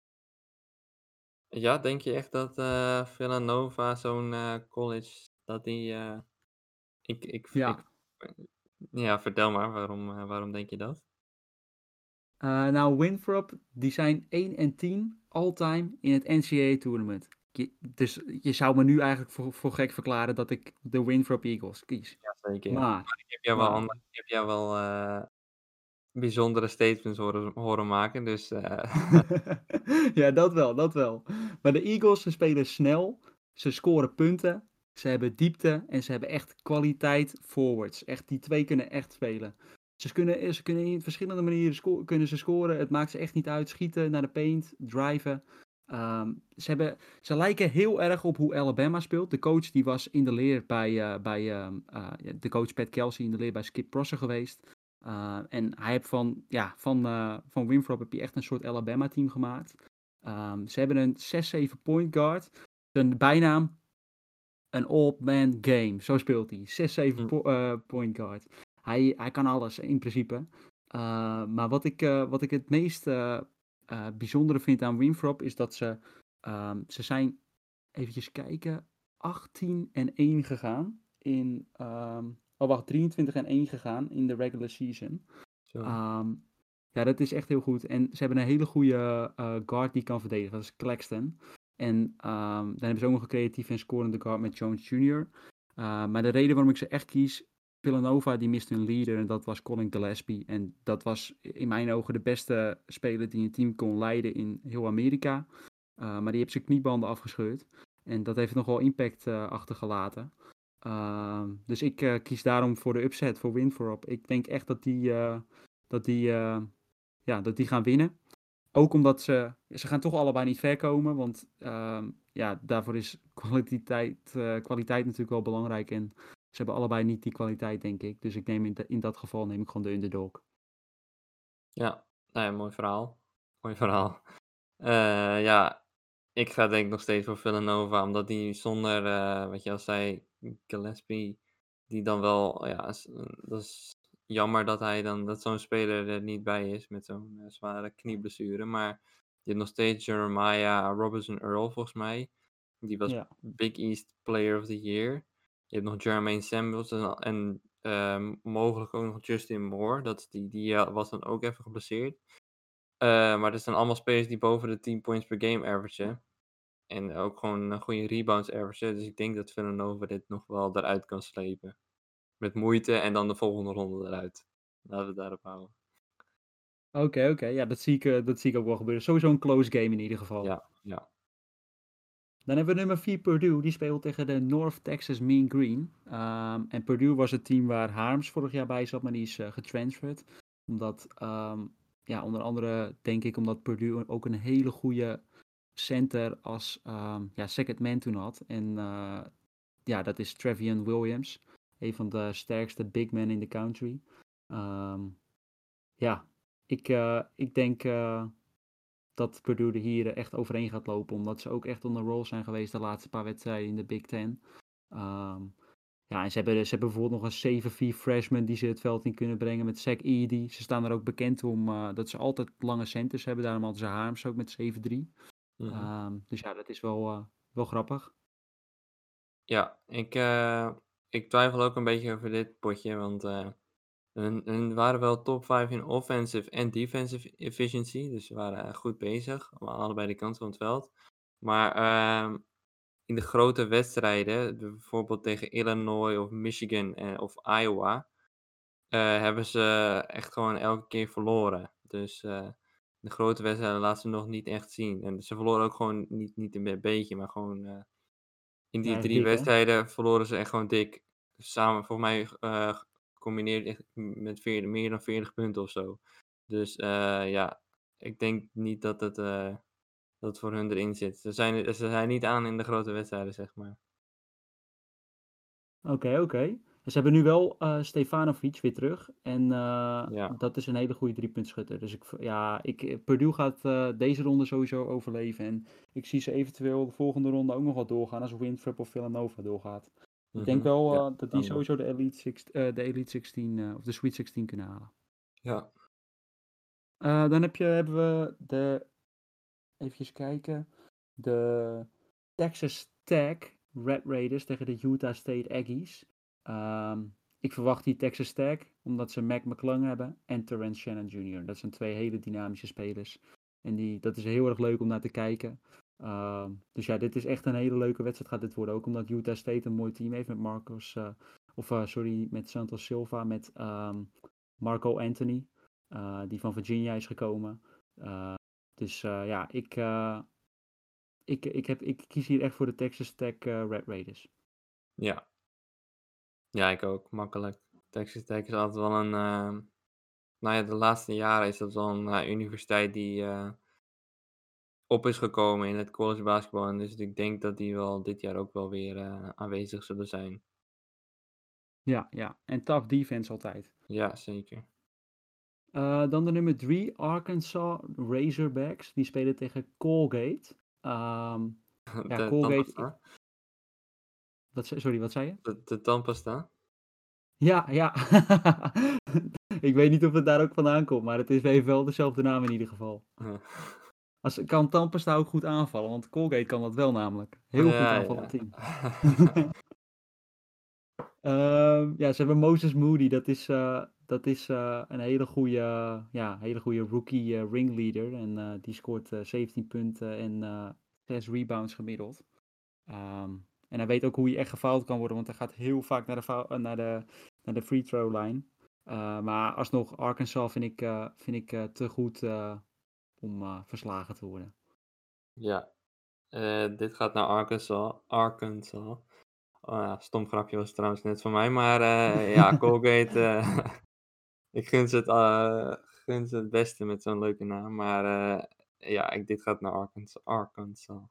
C: Ja, denk je echt dat uh, Villanova, zo'n uh, college, dat die... Uh, ik, ik,
B: Ja.
C: ik, ja, vertel maar, waarom, uh, waarom denk je dat?
B: Uh, nou, Winthrop, die zijn één en tien all-time in het N C A A-tournament. Je, dus je zou me nu eigenlijk voor, voor gek verklaren dat ik de Winthrop Eagles kies.
C: Ja, zeker.
B: Maar,
C: maar ik heb jou
B: maar,
C: wel, ander, ik heb jou wel uh, bijzondere statements horen, horen maken, dus... Uh...
B: ja, dat wel, dat wel. Maar de Eagles, ze spelen snel, ze scoren punten, ze hebben diepte en ze hebben echt kwaliteit forwards. Echt, die twee kunnen echt spelen. Ze kunnen, ze kunnen in verschillende manieren sco- kunnen ze scoren. Het maakt ze echt niet uit. Schieten naar de paint, driven. Ehm, ze, hebben, ze lijken heel erg op hoe Alabama speelt. De coach die was in de leer bij, eh, bij ehm, eh, ja, de coach Pat Kelsey in de leer bij Skip Prosser geweest. Uh, en hij heeft van, ja, van, uh, van Winthrop heb je echt een soort Alabama team gemaakt. Um, ze hebben een zes zeven point guard. Zijn bijnaam een old man game. Zo speelt hij. zes zeven
C: Hm.
B: po- uh, point guard. Hij, hij kan alles in principe. Uh, maar wat ik, uh, wat ik het meest uh, uh, bijzondere vind aan Winthrop is dat ze, um, ze zijn, eventjes kijken, achttien en één gegaan in, um, oh wacht, drieëntwintig en één gegaan in de regular season. Um, ja, dat is echt heel goed. En ze hebben een hele goede uh, guard die kan verdedigen. Dat is Claxton. En um, dan hebben ze ook nog een creatieve en scorende guard met Jones junior Uh, maar de reden waarom ik ze echt kies, Villanova die miste hun leader en dat was Colin Gillespie. En dat was in mijn ogen de beste speler die een team kon leiden in heel Amerika. Uh, maar die heeft zijn kniebanden afgescheurd. En dat heeft nogal impact uh, achtergelaten. Uh, dus ik uh, kies daarom voor de upset, voor Winthrop. Ik denk echt dat die, uh, dat die, uh, ja, dat die gaan winnen. Ook omdat ze, ze gaan toch allebei niet ver komen, want uh, ja, daarvoor is kwaliteit, uh, kwaliteit natuurlijk wel belangrijk. En ze hebben allebei niet die kwaliteit, denk ik. Dus ik neem in, de, in dat geval neem ik gewoon de underdog.
C: Ja, nou ja, mooi verhaal. Mooi verhaal. Uh, ja, ik ga denk ik nog steeds voor Villanova, omdat die zonder, uh, wat je al zei, Gillespie, die dan wel, ja, is, dat is jammer dat hij dan, dat zo'n speler er niet bij is met zo'n uh, zware knieblessure. Maar je hebt nog steeds Jeremiah Robinson-Earl volgens mij. Die was
B: Ja.
C: Big East Player of the Year. Je hebt nog Jermaine Samuels en, en uh, mogelijk ook nog Justin Moore. Dat is die, die uh, was dan ook even geblesseerd. Uh, maar dat zijn allemaal spelers die boven de tien points per game averagen. En ook gewoon een goede rebounds averagen. Dus ik denk dat Villanova dit nog wel eruit kan slepen. Met moeite en dan de volgende ronde eruit. Laten we het daarop houden.
B: Oké, okay, oké. Okay. Ja, dat zie, ik, uh, dat zie ik ook wel gebeuren. Sowieso een close game in ieder geval.
C: Ja, ja.
B: Dan hebben we nummer vier Purdue. Die speelt tegen de North Texas Mean Green. Um, en Purdue was het team waar Harms vorig jaar bij zat, maar die is uh, getransferd. Omdat, um, ja, onder andere denk ik omdat Purdue ook een hele goede center als um, ja, second man toen had. En uh, ja, dat is Trevion Williams. Een van de sterkste big men in de country. Um, ja, ik, uh, ik denk... Uh, dat Purdue er hier echt overheen gaat lopen. Omdat ze ook echt on the roll zijn geweest de laatste paar wedstrijden in de Big Ten. Um, ja, en ze hebben, ze hebben bijvoorbeeld nog een zeven vier freshman die ze het veld in kunnen brengen met Zach Edey. Ze staan er ook bekend om uh, dat ze altijd lange centers hebben. Daarom hadden ze Harms ook met zeven drie. Mm-hmm. Um, dus ja, dat is wel, uh, wel grappig.
C: Ja, ik, uh, ik twijfel ook een beetje over dit potje, want uh, hun, hun waren wel top vijf in offensive en defensive efficiency. Dus ze waren goed bezig, aan allebei de kanten van het veld. Maar uh, in de grote wedstrijden, bijvoorbeeld tegen Illinois of Michigan uh, of Iowa, uh, hebben ze echt gewoon elke keer verloren. Dus uh, de grote wedstrijden laten ze nog niet echt zien. En ze verloren ook gewoon niet, niet een beetje, maar gewoon... Uh, In die
B: Ja,
C: drie
B: dik,
C: wedstrijden verloren ze echt gewoon dik. Samen, volgens mij, uh, gecombineerd echt met veertig, meer dan veertig punten of zo. Dus uh, ja, ik denk niet dat het, uh, dat het voor hun erin zit. Ze zijn, ze zijn niet aan in de grote wedstrijden, zeg maar.
B: Oké, okay, oké. Okay. Ze hebben nu wel uh, Stefanovic weer terug. En uh,
C: ja.
B: dat is een hele goede driepuntschutter. Dus ik, ja, ik, Purdue gaat uh, deze ronde sowieso overleven. En ik zie ze eventueel de volgende ronde ook nog wel doorgaan als Winthrop of Villanova doorgaat. Mm-hmm. Ik denk wel uh, ja, dat die sowieso de Elite, Six, uh, de Elite zestien uh, of de Sweet zestien kunnen halen.
C: Ja.
B: Uh, dan heb je, hebben we de, even kijken, de Texas Tech Red Raiders tegen de Utah State Aggies. Um, ik verwacht die Texas Tech, omdat ze Mac McClung hebben en Terrence Shannon junior Dat zijn twee hele dynamische spelers. En die, dat is heel erg leuk om naar te kijken. Um, dus ja, dit is echt een hele leuke wedstrijd gaat dit worden. Ook omdat Utah State een mooi team heeft met Marcos, uh, of uh, sorry, met Santos Silva, met um, Marco Anthony, uh, die van Virginia is gekomen. Uh, dus uh, ja, ik, uh, ik, ik, heb, ik kies hier echt voor de Texas Tech uh, Red Raiders.
C: Ja. Ja, ik ook. Makkelijk. Texas Tech is altijd wel een, uh, nou ja, de laatste jaren is dat wel een uh, universiteit die uh, op is gekomen in het college basketbal. En dus ik denk dat die wel dit jaar ook wel weer uh, aanwezig zullen zijn.
B: Ja, ja. En tough defense altijd.
C: Ja, zeker.
B: Uh, dan de nummer drie, Arkansas Razorbacks. Die spelen tegen Colgate. Um, ja,
C: De
B: Colgate...
C: tandpasta?
B: Wat, ze- sorry, wat zei je?
C: De, de tandpasta?
B: Ja, ja. Ik weet niet of het daar ook vandaan komt, maar het is heeft wel dezelfde naam in ieder geval.
C: Ja,
B: Als, kan Tandpasta ook goed aanvallen, want Colgate kan dat wel namelijk. Heel goed
C: ja.
B: aanvallend
C: ja.
B: team. Ehm, ja, ze hebben Moses Moody, dat is, eh, dat is eh, een hele goede, ja, hele goede rookie eh, ringleader. En eh, die scoort eh, zeventien punten en eh zes rebounds gemiddeld. Ehm, en hij weet ook hoe hij echt gefould kan worden, want hij gaat heel vaak naar de, foul- eh, naar de, naar de free throw line. Uh, maar alsnog, Arkansas vind ik, uh, vind ik uh, te goed uh, om uh, verslagen te worden.
C: Ja, uh, dit gaat naar Arkansas. Arkansas. Oh ja, stom grapje was het trouwens net van mij. Maar uh, ja, Colgate. Uh, ik gun ze, het, uh, gun ze het beste met zo'n leuke naam. Maar uh, ja, ik, dit gaat naar Arkansas. Arkansas.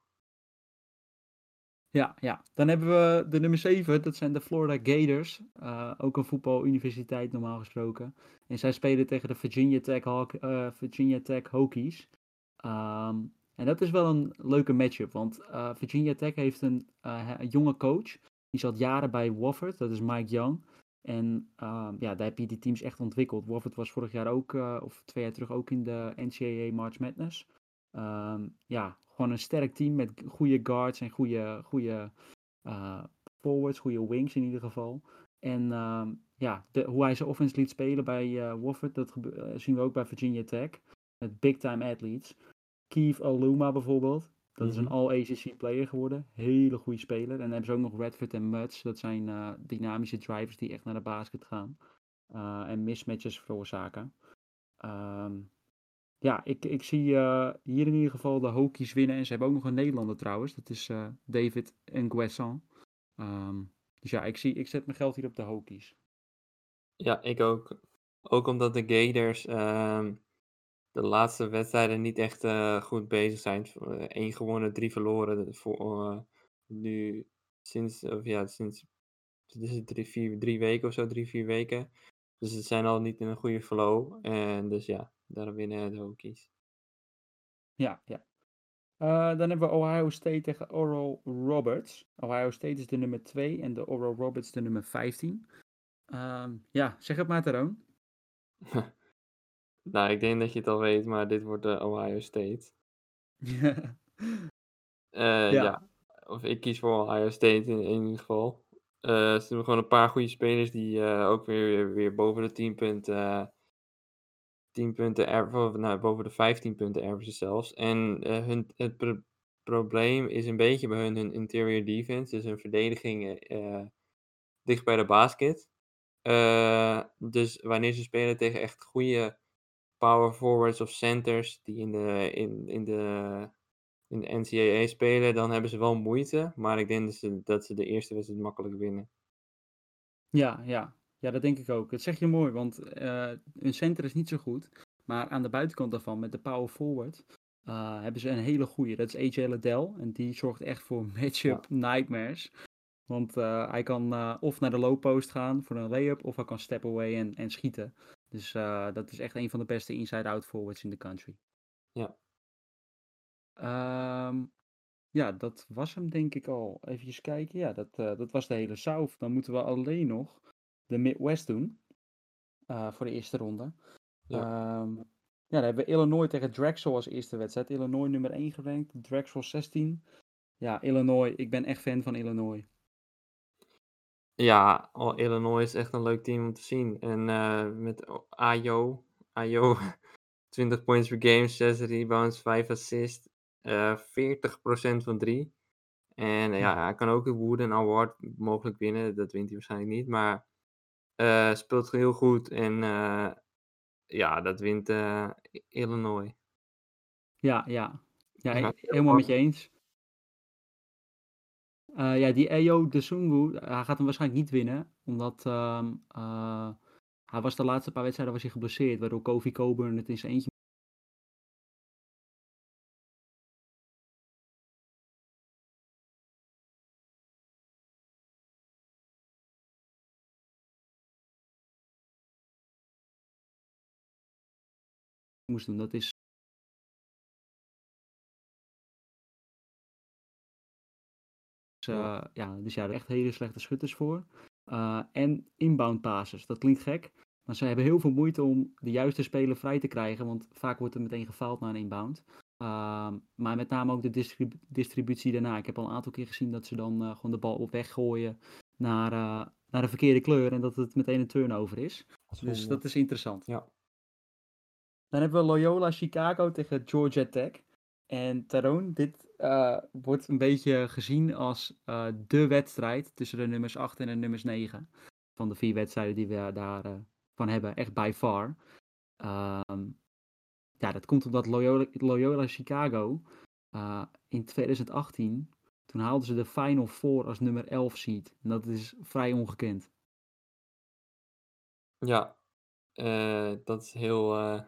B: Ja, ja, dan hebben we de nummer zeven, dat zijn de Florida Gators. Uh, ook een voetbaluniversiteit normaal gesproken. En zij spelen tegen de Virginia Tech, Hawk, uh, Virginia Tech Hokies. Um, en dat is wel een leuke matchup, want uh, Virginia Tech heeft een, uh, een jonge coach. Die zat jaren bij Wofford, dat is Mike Young. En uh, ja, daar heb je die teams echt ontwikkeld. Wofford was vorig jaar ook, uh, of twee jaar terug ook in de N C A A March Madness. Um, ja, gewoon een sterk team met goede guards en goede, goede uh, forwards, goede wings in ieder geval. En um, ja, de, hoe hij zijn offense liet spelen bij uh, Wofford, dat gebe- uh, zien we ook bij Virginia Tech. Met big time athletes. Keith Aluma bijvoorbeeld. Dat is een
C: Mm-hmm.
B: all-A C C player geworden. Hele goede speler. En dan hebben ze ook nog Redford en Muds. Dat zijn uh, dynamische drivers die echt naar de basket gaan. Uh, en mismatches veroorzaken. Um, ja, ik, ik zie uh, hier in ieder geval de Hokies winnen. En ze hebben ook nog een Nederlander trouwens. Dat is uh, David Nguessan. Um, dus ja, ik, zie, ik zet mijn geld hier op de Hokies.
C: Ja, ik ook. Ook omdat de Gators uh, de laatste wedstrijden niet echt uh, goed bezig zijn. Eén gewonnen, drie verloren. Voor, uh, nu sinds, of ja, sinds is het drie, vier, drie weken of zo, drie, vier weken. Dus ze zijn al niet in een goede flow. En dus ja, daar winnen de Hokies.
B: Ja, ja. Uh, dan hebben we Ohio State tegen Oral Roberts. Ohio State is de nummer twee en de Oral Roberts de nummer vijftien. Um, ja, zeg het maar, Teroon.
C: Nou, ik denk dat je het al weet, maar dit wordt de Ohio State. uh, ja. ja, of ik kies voor Ohio State in, in ieder geval. Uh, ze hebben gewoon een paar goede spelers die uh, ook weer, weer boven de tien punten, uh, tien punten average, nou, boven de vijftien punten average zelfs. En uh, hun, het pro- probleem is een beetje bij hun, hun interior defense, dus hun verdediging uh, dicht bij de basket. Uh, dus wanneer ze spelen tegen echt goede power forwards of centers die in de, in, in de, in de N C A A spelen, dan hebben ze wel moeite. Maar ik denk dat ze, dat ze de eerste wedstrijd makkelijk winnen.
B: Ja, ja. Ja, dat denk ik ook. Dat zeg je mooi, want uh, hun center is niet zo goed. Maar aan de buitenkant daarvan, met de power forward, uh, hebben ze een hele goede. Dat is A J Liddell. En die zorgt echt voor matchup ja. nightmares. Want uh, hij kan uh, of naar de low post gaan voor een layup, of hij kan step away en, en schieten. Dus uh, dat is echt een van de beste inside-out forwards in de country.
C: Ja.
B: Um, ja, dat was hem denk ik al. Even kijken. Ja, dat, uh, dat was de hele South. Dan moeten we alleen nog de Midwest doen. Uh, voor de eerste ronde. Ja. Um, ja, dan hebben we Illinois tegen Drexel als eerste wedstrijd. Illinois nummer één gerankt. Drexel zestien. Ja, Illinois. Ik ben echt fan van Illinois.
C: Ja, oh, Illinois is echt een leuk team om te zien. En uh, met Ayo. Ayo. twintig points per game, zes rebounds, vijf assists. Uh, veertig procent van drie. En uh, ja, hij kan ook de Wooden Award mogelijk winnen. Dat wint hij waarschijnlijk niet. Maar uh, speelt heel goed. En uh, ja, dat wint uh, Illinois.
B: Ja, ja. Ja, ja helemaal met je eens. Uh, ja, die Ayo Desungu, hij gaat hem waarschijnlijk niet winnen. Omdat um, uh, hij was de laatste paar wedstrijden was hij geblesseerd, waardoor Kofi Cockburn het in zijn eentje moest doen. Dat is
C: Ja.
B: uh, ja, dus ja, er echt hele slechte schutters voor. Uh, en inbound passes, dat klinkt gek. Maar ze hebben heel veel moeite om de juiste speler vrij te krijgen, want vaak wordt er meteen gefaald naar een inbound. Uh, maar met name ook de distribu- distributie daarna. Ik heb al een aantal keer gezien dat ze dan uh, gewoon de bal op weggooien naar, uh, naar de verkeerde kleur en dat het meteen een turnover is. Dus dat is interessant.
C: Ja.
B: Dan hebben we Loyola Chicago tegen Georgia Tech. En Tyrone, dit uh, wordt een beetje gezien als uh, de wedstrijd tussen de nummers acht en de nummers negen. Van de vier wedstrijden die we daarvan uh, van hebben, echt by far. Um, ja, dat komt omdat Loyola, Loyola Chicago uh, in twintig achttien, toen haalden ze de Final Four als nummer elf seed. En dat is vrij ongekend.
C: Ja, uh, dat is heel, uh,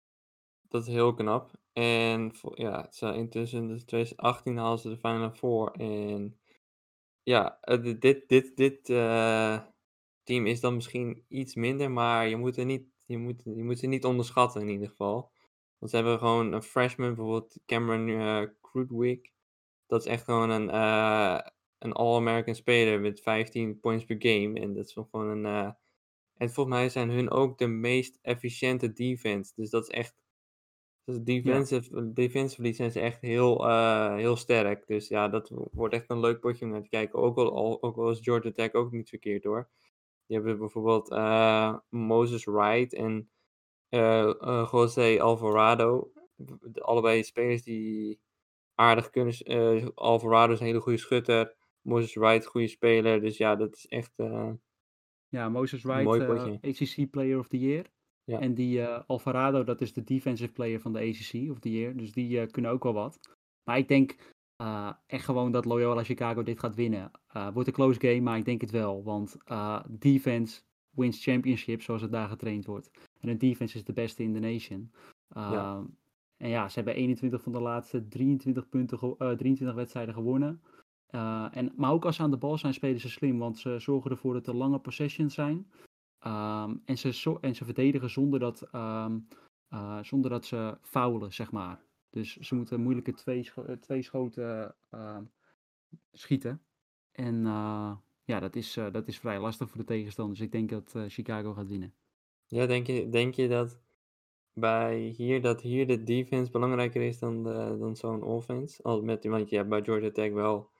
C: dat is heel knap. En voor, ja, zo intussen, dus twintig achttien haalden ze de Final Four. En ja, uh, dit, dit, dit uh, team is dan misschien iets minder, maar je moet, er niet, je, moet, je moet ze niet onderschatten in ieder geval. Want ze hebben gewoon een freshman, bijvoorbeeld Cameron uh, Krutwig. Dat is echt gewoon een, uh, een All-American speler met vijftien points per game. En dat is gewoon een... Uh, en volgens mij zijn hun ook de meest efficiënte defense. Dus dat is echt... Dus defensive, ja. Defensively zijn ze echt heel, uh, heel sterk. Dus ja, dat wordt echt een leuk potje om naar te kijken. Ook al, ook al is Georgia Tech ook niet verkeerd hoor. Die hebben bijvoorbeeld uh, Moses Wright en uh, uh, Jose Alvarado. Allebei spelers die aardig kunnen. Uh, Alvarado is een hele goede schutter. Moses Wright, goede speler. Dus ja, dat is echt uh,
B: ja, Moses
C: een
B: Wright,
C: mooi
B: uh,
C: potje.
B: A C C Player of the Year.
C: Ja.
B: En die uh, Alvarado, dat is de defensive player van de A C C of the Year. Dus die uh, kunnen ook wel wat. Maar ik denk uh, echt gewoon dat Loyola Chicago dit gaat winnen. Uh, wordt een close game, maar ik denk het wel. Want uh, defense wins championship, zoals het daar getraind wordt. En een defense is de beste in the nation. Uh, ja. En ja, ze hebben eenentwintig van de laatste drieëntwintig, punten ge- uh, drieëntwintig wedstrijden gewonnen. Uh, en, maar ook als ze aan de bal zijn, spelen ze slim. Want ze zorgen ervoor dat er lange possessions zijn. Um, en, ze so- en ze verdedigen zonder dat, um, uh, zonder dat ze foulen, zeg maar. Dus ze moeten moeilijke twee, scho- twee schoten uh, schieten. En uh, ja, dat is, uh, dat is vrij lastig voor de tegenstanders. Ik denk dat uh, Chicago gaat winnen.
C: Ja, denk je, denk je dat bij hier, dat hier de defense belangrijker is dan, de, dan zo'n offense? Al met, want je hebt bij Georgia Tech wel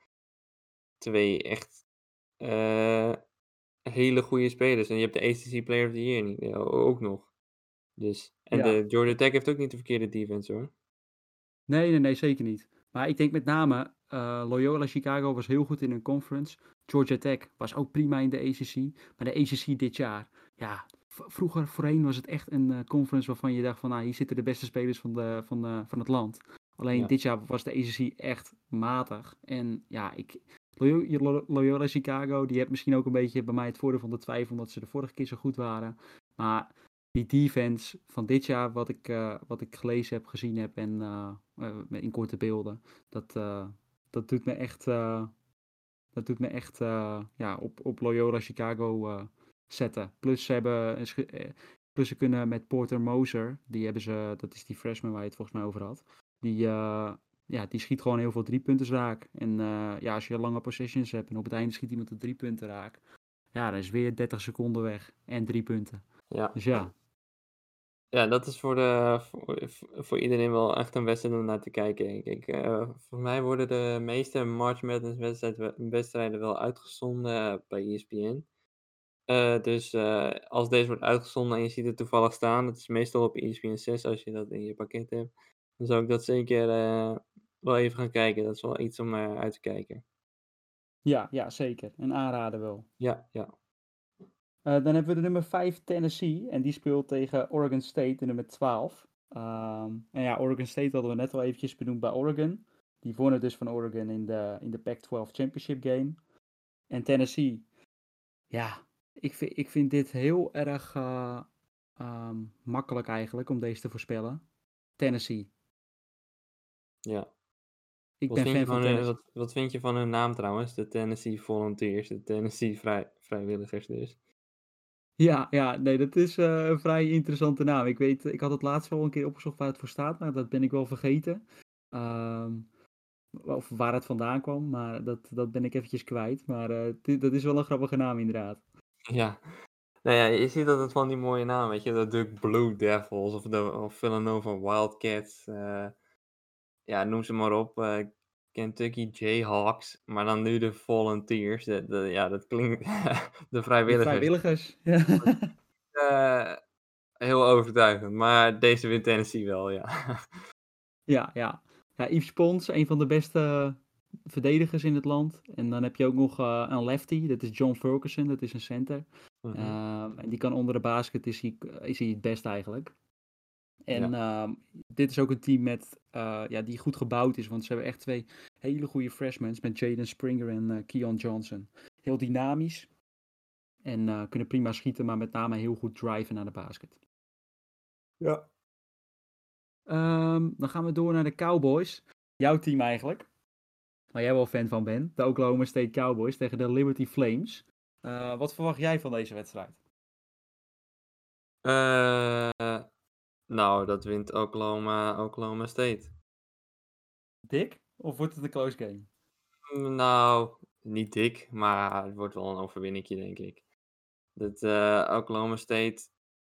C: twee echt uh, hele goede spelers. En je hebt de A C C Player of the Year niet, ook nog. Dus, en
B: Ja.
C: de Georgia Tech heeft ook niet de verkeerde defense hoor.
B: Nee, nee, nee, zeker niet. Maar ik denk met name, uh, Loyola Chicago was heel goed in een conference. Georgia Tech was ook prima in de A C C. Maar de A C C dit jaar, ja, v- vroeger voorheen was het echt een uh, conference waarvan je dacht van, nou, hier zitten de beste spelers van, de, van, de, van het land. Alleen
C: Ja.
B: dit jaar was de A C C echt matig. En ja, ik, Loyola, Loyola Chicago, die heeft misschien ook een beetje bij mij het voordeel van de twijfel, omdat ze de vorige keer zo goed waren. Maar die defense van dit jaar, wat ik, uh, wat ik gelezen heb, gezien heb en uh, uh, in korte beelden, dat, uh, dat doet me echt, uh, dat doet me echt uh, ja, op, op Loyola Chicago uh, zetten. Plus ze, hebben, plus ze kunnen met Porter Moser, die hebben ze, dat is die freshman waar je het volgens mij over had, die, uh, ja, die schiet gewoon heel veel driepunters raak. En uh, ja, als je lange possessions hebt en op het einde schiet iemand de drie punten raak, ja, dan is weer dertig seconden weg en drie punten.
C: Ja.
B: Dus ja.
C: Ja, dat is voor, de, voor, voor iedereen wel echt een wedstrijd om naar te kijken, denk ik. Uh, voor mij worden de meeste March Madness wedstrijden, wedstrijden wel uitgezonden bij E S P N. Uh, dus uh, als deze wordt uitgezonden en je ziet het toevallig staan, dat is meestal op E S P N zes als je dat in je pakket hebt, dan zou ik dat zeker uh, wel even gaan kijken. Dat is wel iets om uh, uit te kijken.
B: Ja, ja, zeker. Een aanrader wel.
C: Ja, ja.
B: Uh, dan hebben we de nummer vijf Tennessee en die speelt tegen Oregon State, de nummer twaalf. Um, en ja, Oregon State hadden we net al eventjes benoemd bij Oregon. Die wonnen dus van Oregon in de, in de Pac twaalf Championship game. En Tennessee, ja, Ik vind, ik vind dit heel erg eh, ehm, makkelijk eigenlijk om deze te voorspellen. Tennessee.
C: Ja.
B: Ik
C: Wat
B: ben
C: vind je
B: fan van
C: van hun,
B: Tennessee.
C: wat, wat vind je van hun naam trouwens? De Tennessee Volunteers, de Tennessee vrij, vrijwilligers dus.
B: Ja, ja, nee, dat is eh, een vrij interessante naam. Ik weet, ik had het laatst wel een keer opgezocht waar het voor staat, maar dat ben ik wel vergeten. Ehm, of waar het vandaan kwam, maar dat, dat ben ik eventjes kwijt. Maar eh, dit- dat is wel een grappige naam inderdaad.
C: Ja. Nou ja, je ziet dat het van die mooie naam, weet je, de Duke Blue Devils of de of Villanova Wildcats. eh, ja, noem ze maar op. eh, Kentucky Jayhawks, maar dan nu de Volunteers. De, de- ja, dat klinkt de
B: De
C: vrijwilligers.
B: vrijwilligers. Ja.
C: Eh, heel overtuigend, maar deze wint Tennessee wel, ja.
B: Ja, ja. Ja, Yves Pons, een van de beste verdedigers in het land. En dan heb je ook nog eh, een lefty, dat is John Ferguson, dat is een center.
C: Mhm.
B: Ehm, en die kan onder de basket, is hij, is hij het best eigenlijk. En
C: Ja.
B: ehm, dit is ook een team met, eh, ja, die goed gebouwd is, want ze hebben echt twee hele goede freshmen met Jaden Springer en eh Keon Johnson. Heel dynamisch en eh, kunnen prima schieten, maar met name heel goed driven naar de basket.
C: Ja.
B: Ehm, dan gaan we door naar de Cowboys. Jouw team eigenlijk. Waar jij wel fan van bent, de Oklahoma State Cowboys tegen de Liberty Flames. Eh, wat verwacht jij van deze wedstrijd?
C: Eh, nou, dat wint Oklahoma, Oklahoma State.
B: Dik? Of wordt het een close game?
C: Mm, Nou, niet dik, maar het wordt wel een overwinningje, denk ik. Dat eh, Oklahoma State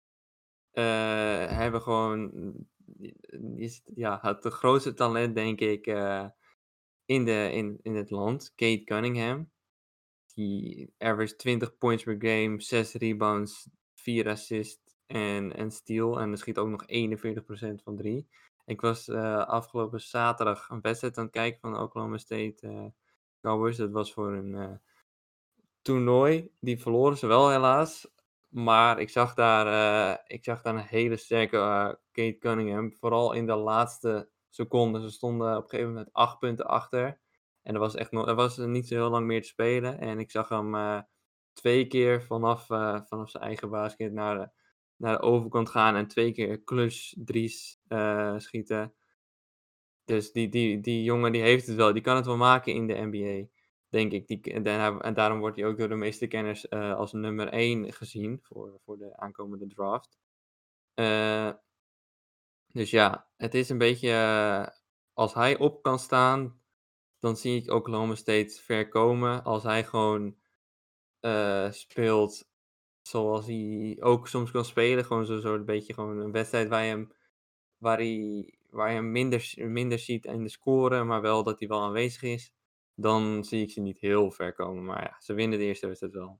C: eh, hebben gewoon is, ja, het de grootste talent, denk ik, eh, in, de, in, in het land. Kate Cunningham. Die average twintig points per game, zes rebounds, vier assists en, en steal. En er schiet ook nog eenenveertig procent van drie. Ik was eh, afgelopen zaterdag een wedstrijd aan het kijken van de Oklahoma State eh, Cowboys. Dat was voor een eh, toernooi. Die verloren ze wel helaas. Maar ik zag daar, eh, ik zag daar een hele sterke eh, Kate Cunningham. Vooral in de laatste seconden. Ze stonden op een gegeven moment acht punten achter. En er was echt nog, er was niet zo heel lang meer te spelen. En ik zag hem eh, twee keer vanaf, eh, vanaf zijn eigen basket naar de, naar de overkant gaan. En twee keer clutch drie's eh, schieten. Dus die, die, die jongen die heeft het wel. Die kan het wel maken in de N B A. Denk ik. Die, en, daar- en daarom wordt hij ook door de meeste kenners eh, als nummer één gezien. Voor, voor de aankomende draft. Eh, dus ja, het is een beetje. eh, als hij op kan staan. Dan zie ik Oklahoma State ver komen. Als hij gewoon eh, speelt. Zoals hij ook soms kan spelen. Gewoon zo, zo een beetje gewoon een wedstrijd waar je hem waar hij, waar je hem minder, minder ziet in de score, maar wel dat hij wel aanwezig is, dan zie ik ze niet heel ver komen. Maar ja, ze winnen de eerste wedstrijd wel.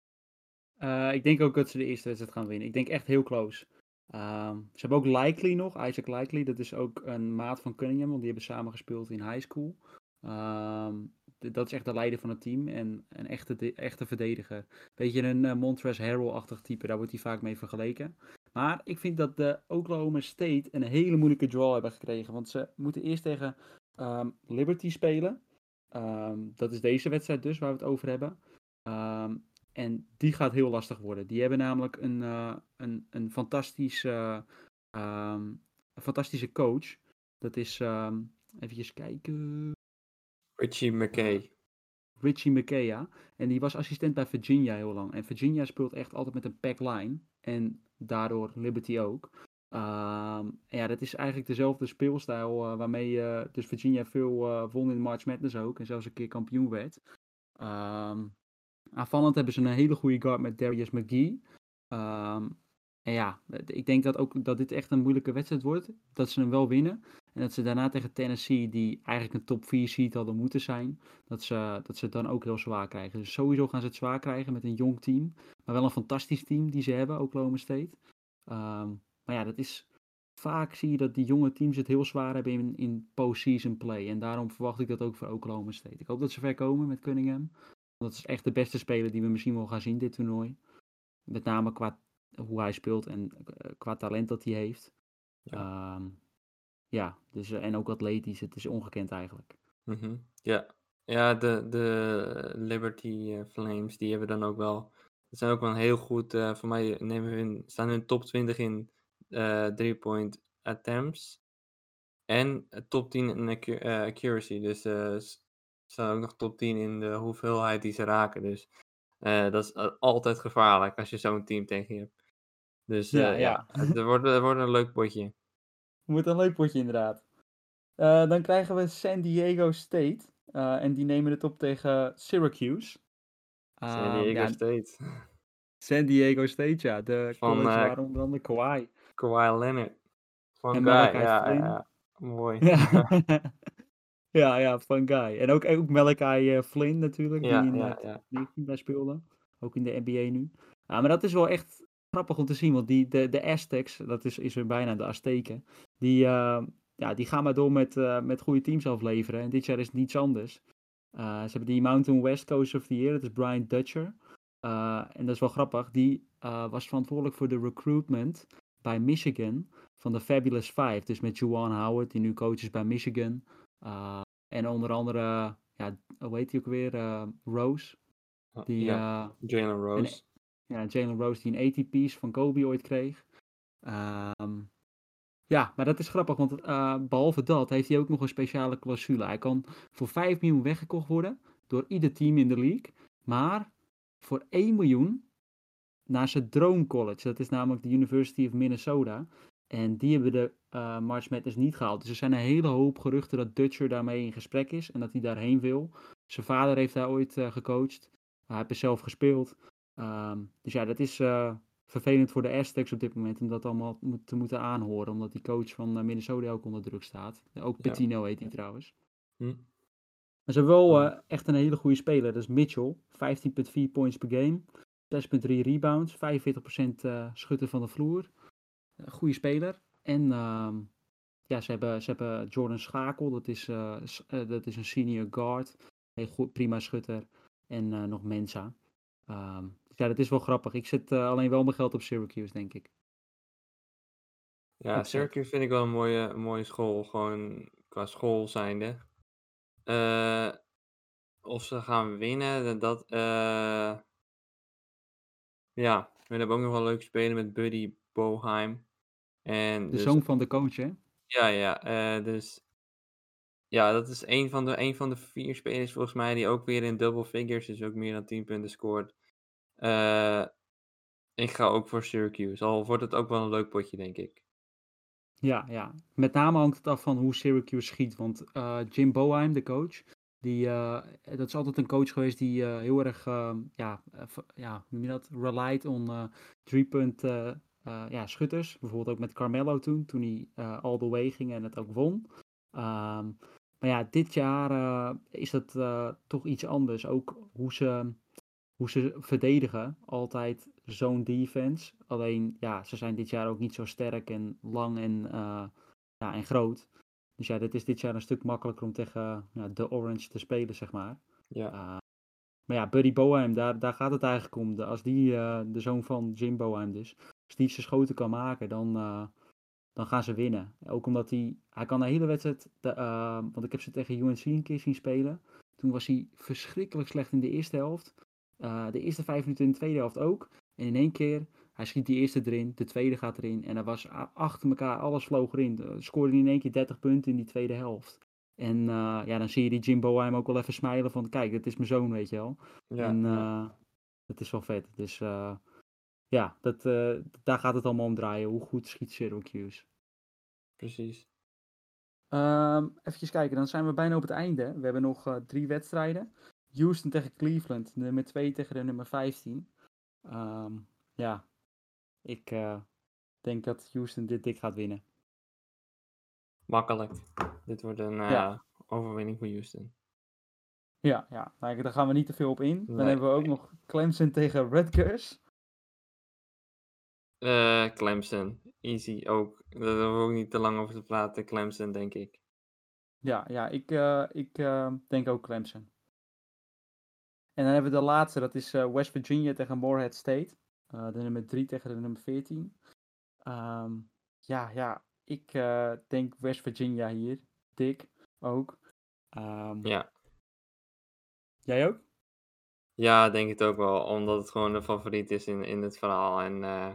B: Eh, ik denk ook dat ze de eerste wedstrijd gaan winnen. Ik denk echt heel close. Ehm, ze hebben ook Likely nog, Isaac Likely. Dat is ook een maat van Cunningham, want die hebben samen gespeeld in high school. Ehm, d- dat is echt de leider van het team en een echte, de- echte verdediger. Beetje een uh, Montrezl Harrell-achtig type, daar wordt hij vaak mee vergeleken. Maar ik vind dat de Oklahoma State een hele moeilijke draw hebben gekregen. Want ze moeten eerst tegen ehm, Liberty spelen. Ehm, dat is deze wedstrijd dus, waar we het over hebben. Ehm, en die gaat heel lastig worden. Die hebben namelijk een, eh, een, een fantastische, ehm, een fantastische coach. Dat is, ehm even kijken,
C: Richie
B: eh,
C: McKay.
B: Richie McKay, ja. En die was assistent bij Virginia heel lang. En Virginia speelt echt altijd met een pack line. En daardoor Liberty ook. Ehm, en ja, dat is eigenlijk dezelfde speelstijl eh, waarmee eh, dus Virginia veel eh, won in de March Madness ook. En zelfs een keer kampioen werd. Ehm Aanvallend hebben ze een hele goede guard met Darius McGee. Ehm, en ja, ik denk dat ook dat dit echt een moeilijke wedstrijd wordt. Dat ze hem wel winnen. En dat ze daarna tegen Tennessee, die eigenlijk een top vier seed hadden moeten zijn, dat ze, dat ze het dan ook heel zwaar krijgen. Dus sowieso gaan ze het zwaar krijgen met een jong team. Maar wel een fantastisch team die ze hebben, Oklahoma State. Ehm, maar ja, dat is... Vaak zie je dat die jonge teams het heel zwaar hebben in, in postseason play. En daarom verwacht ik dat ook voor Oklahoma State. Ik hoop dat ze ver komen met Cunningham. Dat is echt de beste speler die we misschien wel gaan zien dit toernooi. Met name qua hoe hij speelt en uh, qua talent dat hij heeft.
C: Ja.
B: Um, ja, dus, uh, en ook atletisch. Het is ongekend eigenlijk.
C: Mm-hmm. Ja, ja de, de Liberty uh, Flames, die hebben dan ook wel Ze zijn ook wel een heel goed, uh, voor mij nemen hun, staan hun top twintig in uh, three-point attempts. En top tien in accu- uh, accuracy. Dus uh, ze staan ook nog top tien in de hoeveelheid die ze raken. Dus uh, dat is uh, altijd gevaarlijk als je zo'n team tegen je hebt. Dus
B: Ja,
C: uh, ja,
B: ja.
C: het wordt, het wordt een leuk potje.
B: Wordt een leuk potje inderdaad. Uh, dan krijgen we San Diego State. Uh, en die nemen het op tegen Syracuse.
C: San
B: Um,
C: Diego
B: ja,
C: State.
B: San Diego State, ja. De
C: Van
B: college
C: uh,
B: waar onder andere Kawhi.
C: Kawhi Leonard. Van
B: En
C: Guy,
B: Malachi
C: ja, ja,
B: Flynn.
C: ja. Mooi.
B: Ja, ja, Fun Guy. En ook, ook Malachi uh, Flynn natuurlijk, die
C: ja,
B: in uh,
C: ja, ja.
B: twintig negentien daar speelde. Ook in de N B A nu. Ja, maar dat is wel echt grappig om te zien, want die, de, de Aztecs, dat is, is hun bijna de Azteken, die, uh, ja, die gaan maar door met, uh, met goede teams afleveren. En dit jaar is het niets anders. Uh, ze hebben die Mountain West Coach of the Year, dat is Brian Dutcher. Uh, en dat is wel grappig, die uh, was verantwoordelijk voor de recruitment bij Michigan van de Fabulous Five. Dus met Juwan Howard, die nu coach is bij Michigan. Uh, en onder andere, ja, hoe heet hij ook weer? Uh, Rose. Die,
C: ja,
B: uh,
C: Jalen Rose.
B: En, ja, Jalen Rose die een A T P's van Kobe ooit kreeg. Um, ja, maar dat is grappig, want uh, behalve dat heeft hij ook nog een speciale clausule. Hij kan voor vijf miljoen weggekocht worden door ieder team in de league. Maar voor één miljoen naar zijn droomcollege. Dat is namelijk de University of Minnesota. En die hebben de uh, March Madness niet gehaald. Dus er zijn een hele hoop geruchten dat Dutcher daarmee in gesprek is. En dat hij daarheen wil. Zijn vader heeft daar ooit uh, gecoacht. Hij heeft er zelf gespeeld. Um, dus ja, dat is uh, vervelend voor de Aztecs op dit moment. Om dat allemaal te moeten aanhoren. Omdat die coach van uh, Minnesota ook onder druk staat. Ook Pitino ja. heet hij trouwens.
C: Hm.
B: Maar ze hebben wel uh, echt een hele goede speler. Dat is Mitchell. vijftien komma vier points per game. zes komma drie rebounds. vijfenveertig procent uh, schutten van de vloer. Uh, goede speler. En uh, ja, ze hebben, ze hebben Jordan Schakel. Dat is, uh, uh, dat is een senior guard. Heel goed, prima schutter. En uh, nog Mensa. Um, dus ja, dat is wel grappig. Ik zet uh, alleen wel mijn geld op Syracuse, denk ik.
C: Ja, Syracuse vind ik wel een mooie, een mooie school. Gewoon qua school zijnde. Uh, of ze gaan winnen, dat... Uh... Ja, we hebben ook nog wel leuk spelen met Buddy Boeheim. En
B: de
C: dus,
B: zoon van de coach, hè?
C: Ja, ja. Uh, dus ja, dat is een van, de, een van de vier spelers volgens mij die ook weer in double figures, dus ook meer dan tien punten scoort. Uh, ik ga ook voor Syracuse, al wordt het ook wel een leuk potje, denk ik.
B: Ja, ja. Met name hangt het af van hoe Syracuse schiet. Want uh, Jim Boeheim, de coach, die, uh, dat is altijd een coach geweest die uh, heel erg, uh, ja, uh, ja, hoe noem je dat, relied on uh, drie-punt uh, uh, ja, schutters. Bijvoorbeeld ook met Carmelo toen, toen hij uh, all the way ging en het ook won. Um, maar ja, dit jaar uh, is dat uh, toch iets anders. Ook hoe ze... Hoe ze verdedigen, altijd zo'n defense. Alleen, ja, ze zijn dit jaar ook niet zo sterk en lang en, uh, ja, en groot. Dus ja, dit is dit jaar een stuk makkelijker om tegen uh, de Orange te spelen, zeg maar.
C: Ja.
B: Uh, maar ja, Buddy Boeheim, daar, daar gaat het eigenlijk om. De, als die, uh, de zoon van Jim Boeheim dus, als die zijn schoten kan maken, dan, uh, dan gaan ze winnen. Ook omdat hij, hij kan de hele wedstrijd, de, uh, want ik heb ze tegen U N C een keer zien spelen. Toen was hij verschrikkelijk slecht in de eerste helft. Uh, de eerste vijf minuten in de tweede helft ook. En in één keer, hij schiet die eerste erin, de tweede gaat erin. En er was achter elkaar, alles vloog erin. Uh, scoorde hij in één keer dertig punten in die tweede helft. En uh, ja, dan zie je die Jim Boeheim ook wel even smijlen van, kijk, dit is mijn zoon, weet je wel.
C: Ja,
B: en uh,
C: ja.
B: dat is wel vet. Dus uh, ja, dat, uh, daar gaat het allemaal om draaien. Hoe goed schiet Syracuse?
C: Precies.
B: Um, even kijken, dan zijn we bijna op het einde. We hebben nog uh, drie wedstrijden. Houston tegen Cleveland, nummer twee tegen de nummer vijftien. Um, ja, ik uh, denk dat Houston dit dik gaat winnen.
C: Makkelijk. Dit wordt een uh, ja. overwinning voor Houston.
B: Ja, ja. Nou, daar gaan we niet te veel op in. Dan
C: nee,
B: hebben we ook
C: nee.
B: nog Clemson tegen Rutgers.
C: Uh, Clemson, easy ook. Daar hebben we ook niet te lang over te praten. Clemson, denk ik.
B: Ja, ja ik, uh, ik uh, denk ook Clemson. En dan hebben we de laatste, dat is uh, West Virginia tegen Morehead State. Uh, de nummer drie tegen de nummer veertien. Um, ja, ja, ik uh, denk West Virginia hier. Dik, ook. Um,
C: ja.
B: Jij ook?
C: Ja, denk het ook wel. Omdat het gewoon de favoriet is in, in het verhaal. En eh,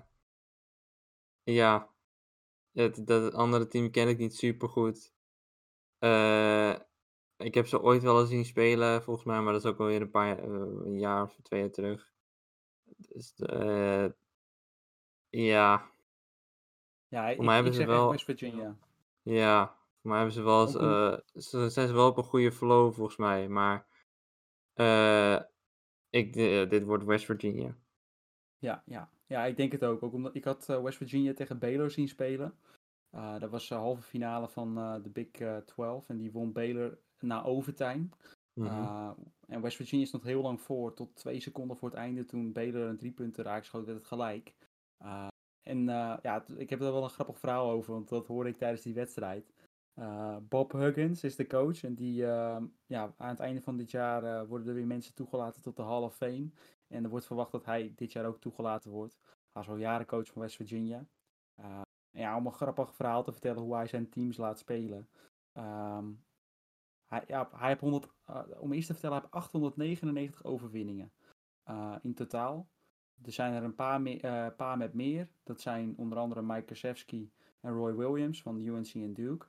C: ja, het, dat andere team ken ik niet super goed. Eh, ik heb ze ooit wel eens zien spelen, volgens mij, maar dat is ook alweer een paar eh, een jaar of twee jaar terug. Dus eh, ja,
B: Ja,
C: voor mij
B: ik,
C: hebben
B: ik
C: ze
B: zeg echt
C: wel,
B: West Virginia.
C: ja, voor mij hebben ze wel eens,
B: Ook om,
C: eh, ze zijn ze wel op een goede flow volgens mij, maar eh, ik, eh, dit wordt West Virginia.
B: ja, ja. Ja, ik denk het ook. Ook omdat ik had eh, West Virginia tegen Baylor zien spelen. Uh, dat was de halve finale van uh, de Big uh, twaalf en die won Baylor na overtime.
C: Mhm.
B: Uh, en West Virginia stond heel lang voor, tot twee seconden voor het einde. Toen Baylor een drie punten raak schoot, werd het gelijk. Uh, en uh, ja, ik heb er wel een grappig verhaal over, want dat hoorde ik tijdens die wedstrijd. Uh, Bob Huggins is de coach en die, uh, ja, aan het einde van dit jaar uh, worden er weer mensen toegelaten tot de Hall of Fame. En er wordt verwacht dat hij dit jaar ook toegelaten wordt. Hij is al jaren coach van West Virginia. Uh, ja, om een grappig verhaal te vertellen hoe hij zijn teams laat spelen. Um, hij, ja, hij heeft honderd, uh, om eerst te vertellen, hij heeft achthonderdnegenennegentig overwinningen uh, in totaal. Er zijn er een paar, me- uh, paar met meer. Dat zijn onder andere Mike Krzyzewski en Roy Williams van U N C en Duke.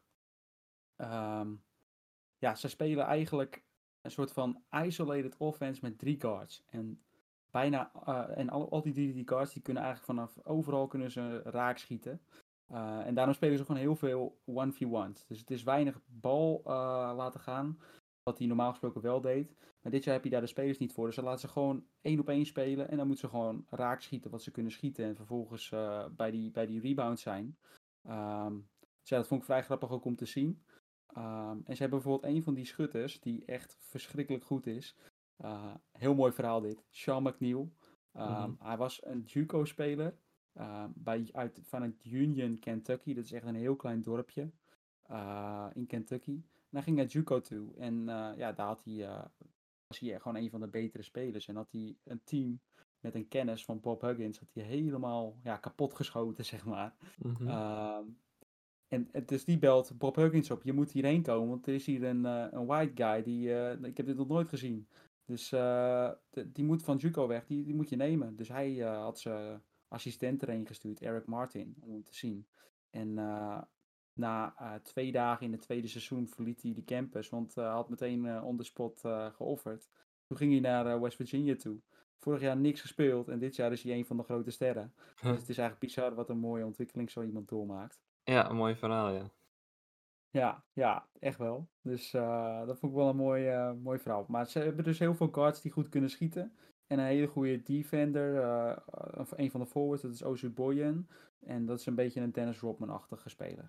B: Um, ja, ze spelen eigenlijk een soort van isolated offense met drie guards. En bijna, uh, en al, al die drie die guards die kunnen eigenlijk vanaf overal kunnen ze raak schieten. Uh, en daarom spelen ze gewoon heel veel one v one's. Dus het is weinig bal uh, laten gaan, wat hij normaal gesproken wel deed. Maar dit jaar heb je daar de spelers niet voor. Dus dan laten ze gewoon één op één spelen. En dan moeten ze gewoon raak schieten wat ze kunnen schieten. En vervolgens uh, bij, die, bij die rebound zijn. Um, dus ja, dat vond ik vrij grappig ook om te zien. Um, en ze hebben bijvoorbeeld een van die schutters die echt verschrikkelijk goed is. Uh, heel mooi verhaal dit. Sean McNeil. Um,
C: Mhm.
B: Hij was een JUCO-speler. Uh, bij, uit, vanuit Union, Kentucky. Dat is echt een heel klein dorpje uh, in Kentucky. En hij ging naar JUCO toe. En uh, ja, daar had hij, uh, was hij gewoon een van de betere spelers. En had hij een team met een kennis van Bob Huggins. Had hij helemaal ja, kapot geschoten, zeg maar.
C: Mhm.
B: Uh, en, en dus die belt Bob Huggins op. Je moet hierheen komen, want er is hier een, uh, een white guy. Die, uh, ik heb dit nog nooit gezien. Dus uh, de, die moet van JUCO weg. Die, die moet je nemen. Dus hij uh, had zijn assistent erheen gestuurd, Eric Martin, om hem te zien. En uh, na uh, twee dagen in het tweede seizoen verliet hij de campus. Want hij uh, had meteen uh, on the spot uh, geofferd. Toen ging hij naar uh, West Virginia toe. Vorig jaar niks gespeeld. En dit jaar is hij een van de grote sterren. Dus het is eigenlijk bizar wat een mooie ontwikkeling zo iemand doormaakt.
C: Ja, een mooi verhaal, ja.
B: Ja, ja, echt wel. Dus uh, dat vond ik wel een mooi, uh, mooi verhaal. Maar ze hebben dus heel veel guards die goed kunnen schieten. En een hele goede defender. Uh, een van de forwards, dat is Ozu Boyen. En dat is een beetje een Dennis Rodman-achtige speler.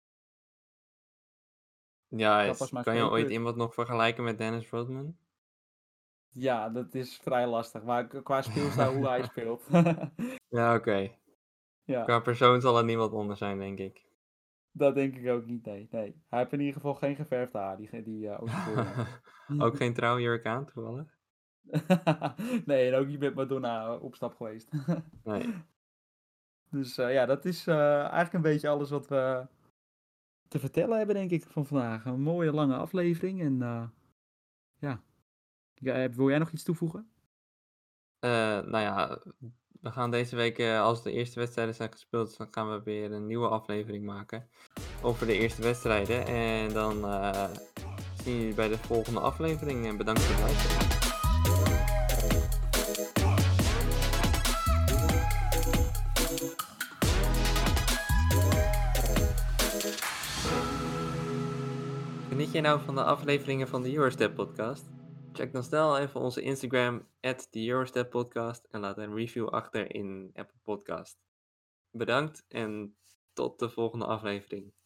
C: Ja,
B: Dat was
C: is,
B: mijn
C: kan je ooit
B: favorite.
C: iemand nog vergelijken met Dennis Rodman?
B: Ja, dat is vrij lastig. Maar qua speelstijl hoe hij speelt.
C: Ja, oké. Okay.
B: Ja,
C: Qua persoon zal er niemand onder zijn, denk ik.
B: dat denk ik ook niet. Nee, nee. Hij heeft in ieder geval geen geverfd haar, die, die uh, Ozu Boyen.
C: Ook geen trouwjurk aan, toevallig?
B: Nee, en ook niet met Madonna op stap geweest.
C: Nee.
B: Dus uh, ja, dat is uh, eigenlijk een beetje alles wat we te vertellen hebben, denk ik, van vandaag. Een mooie lange aflevering. En uh, ja. ja, wil jij nog iets toevoegen?
C: Uh, nou ja, we gaan deze week, uh, als de eerste wedstrijden zijn gespeeld, dan gaan we weer een nieuwe aflevering maken over de eerste wedstrijden. En dan uh, zien jullie bij de volgende aflevering. En bedankt voor het luisteren. Geniet je nou van de afleveringen van de Eurostep podcast? Check dan snel even onze Instagram at the Eurostep podcast en laat een review achter in Apple Podcast. Bedankt en tot de volgende aflevering.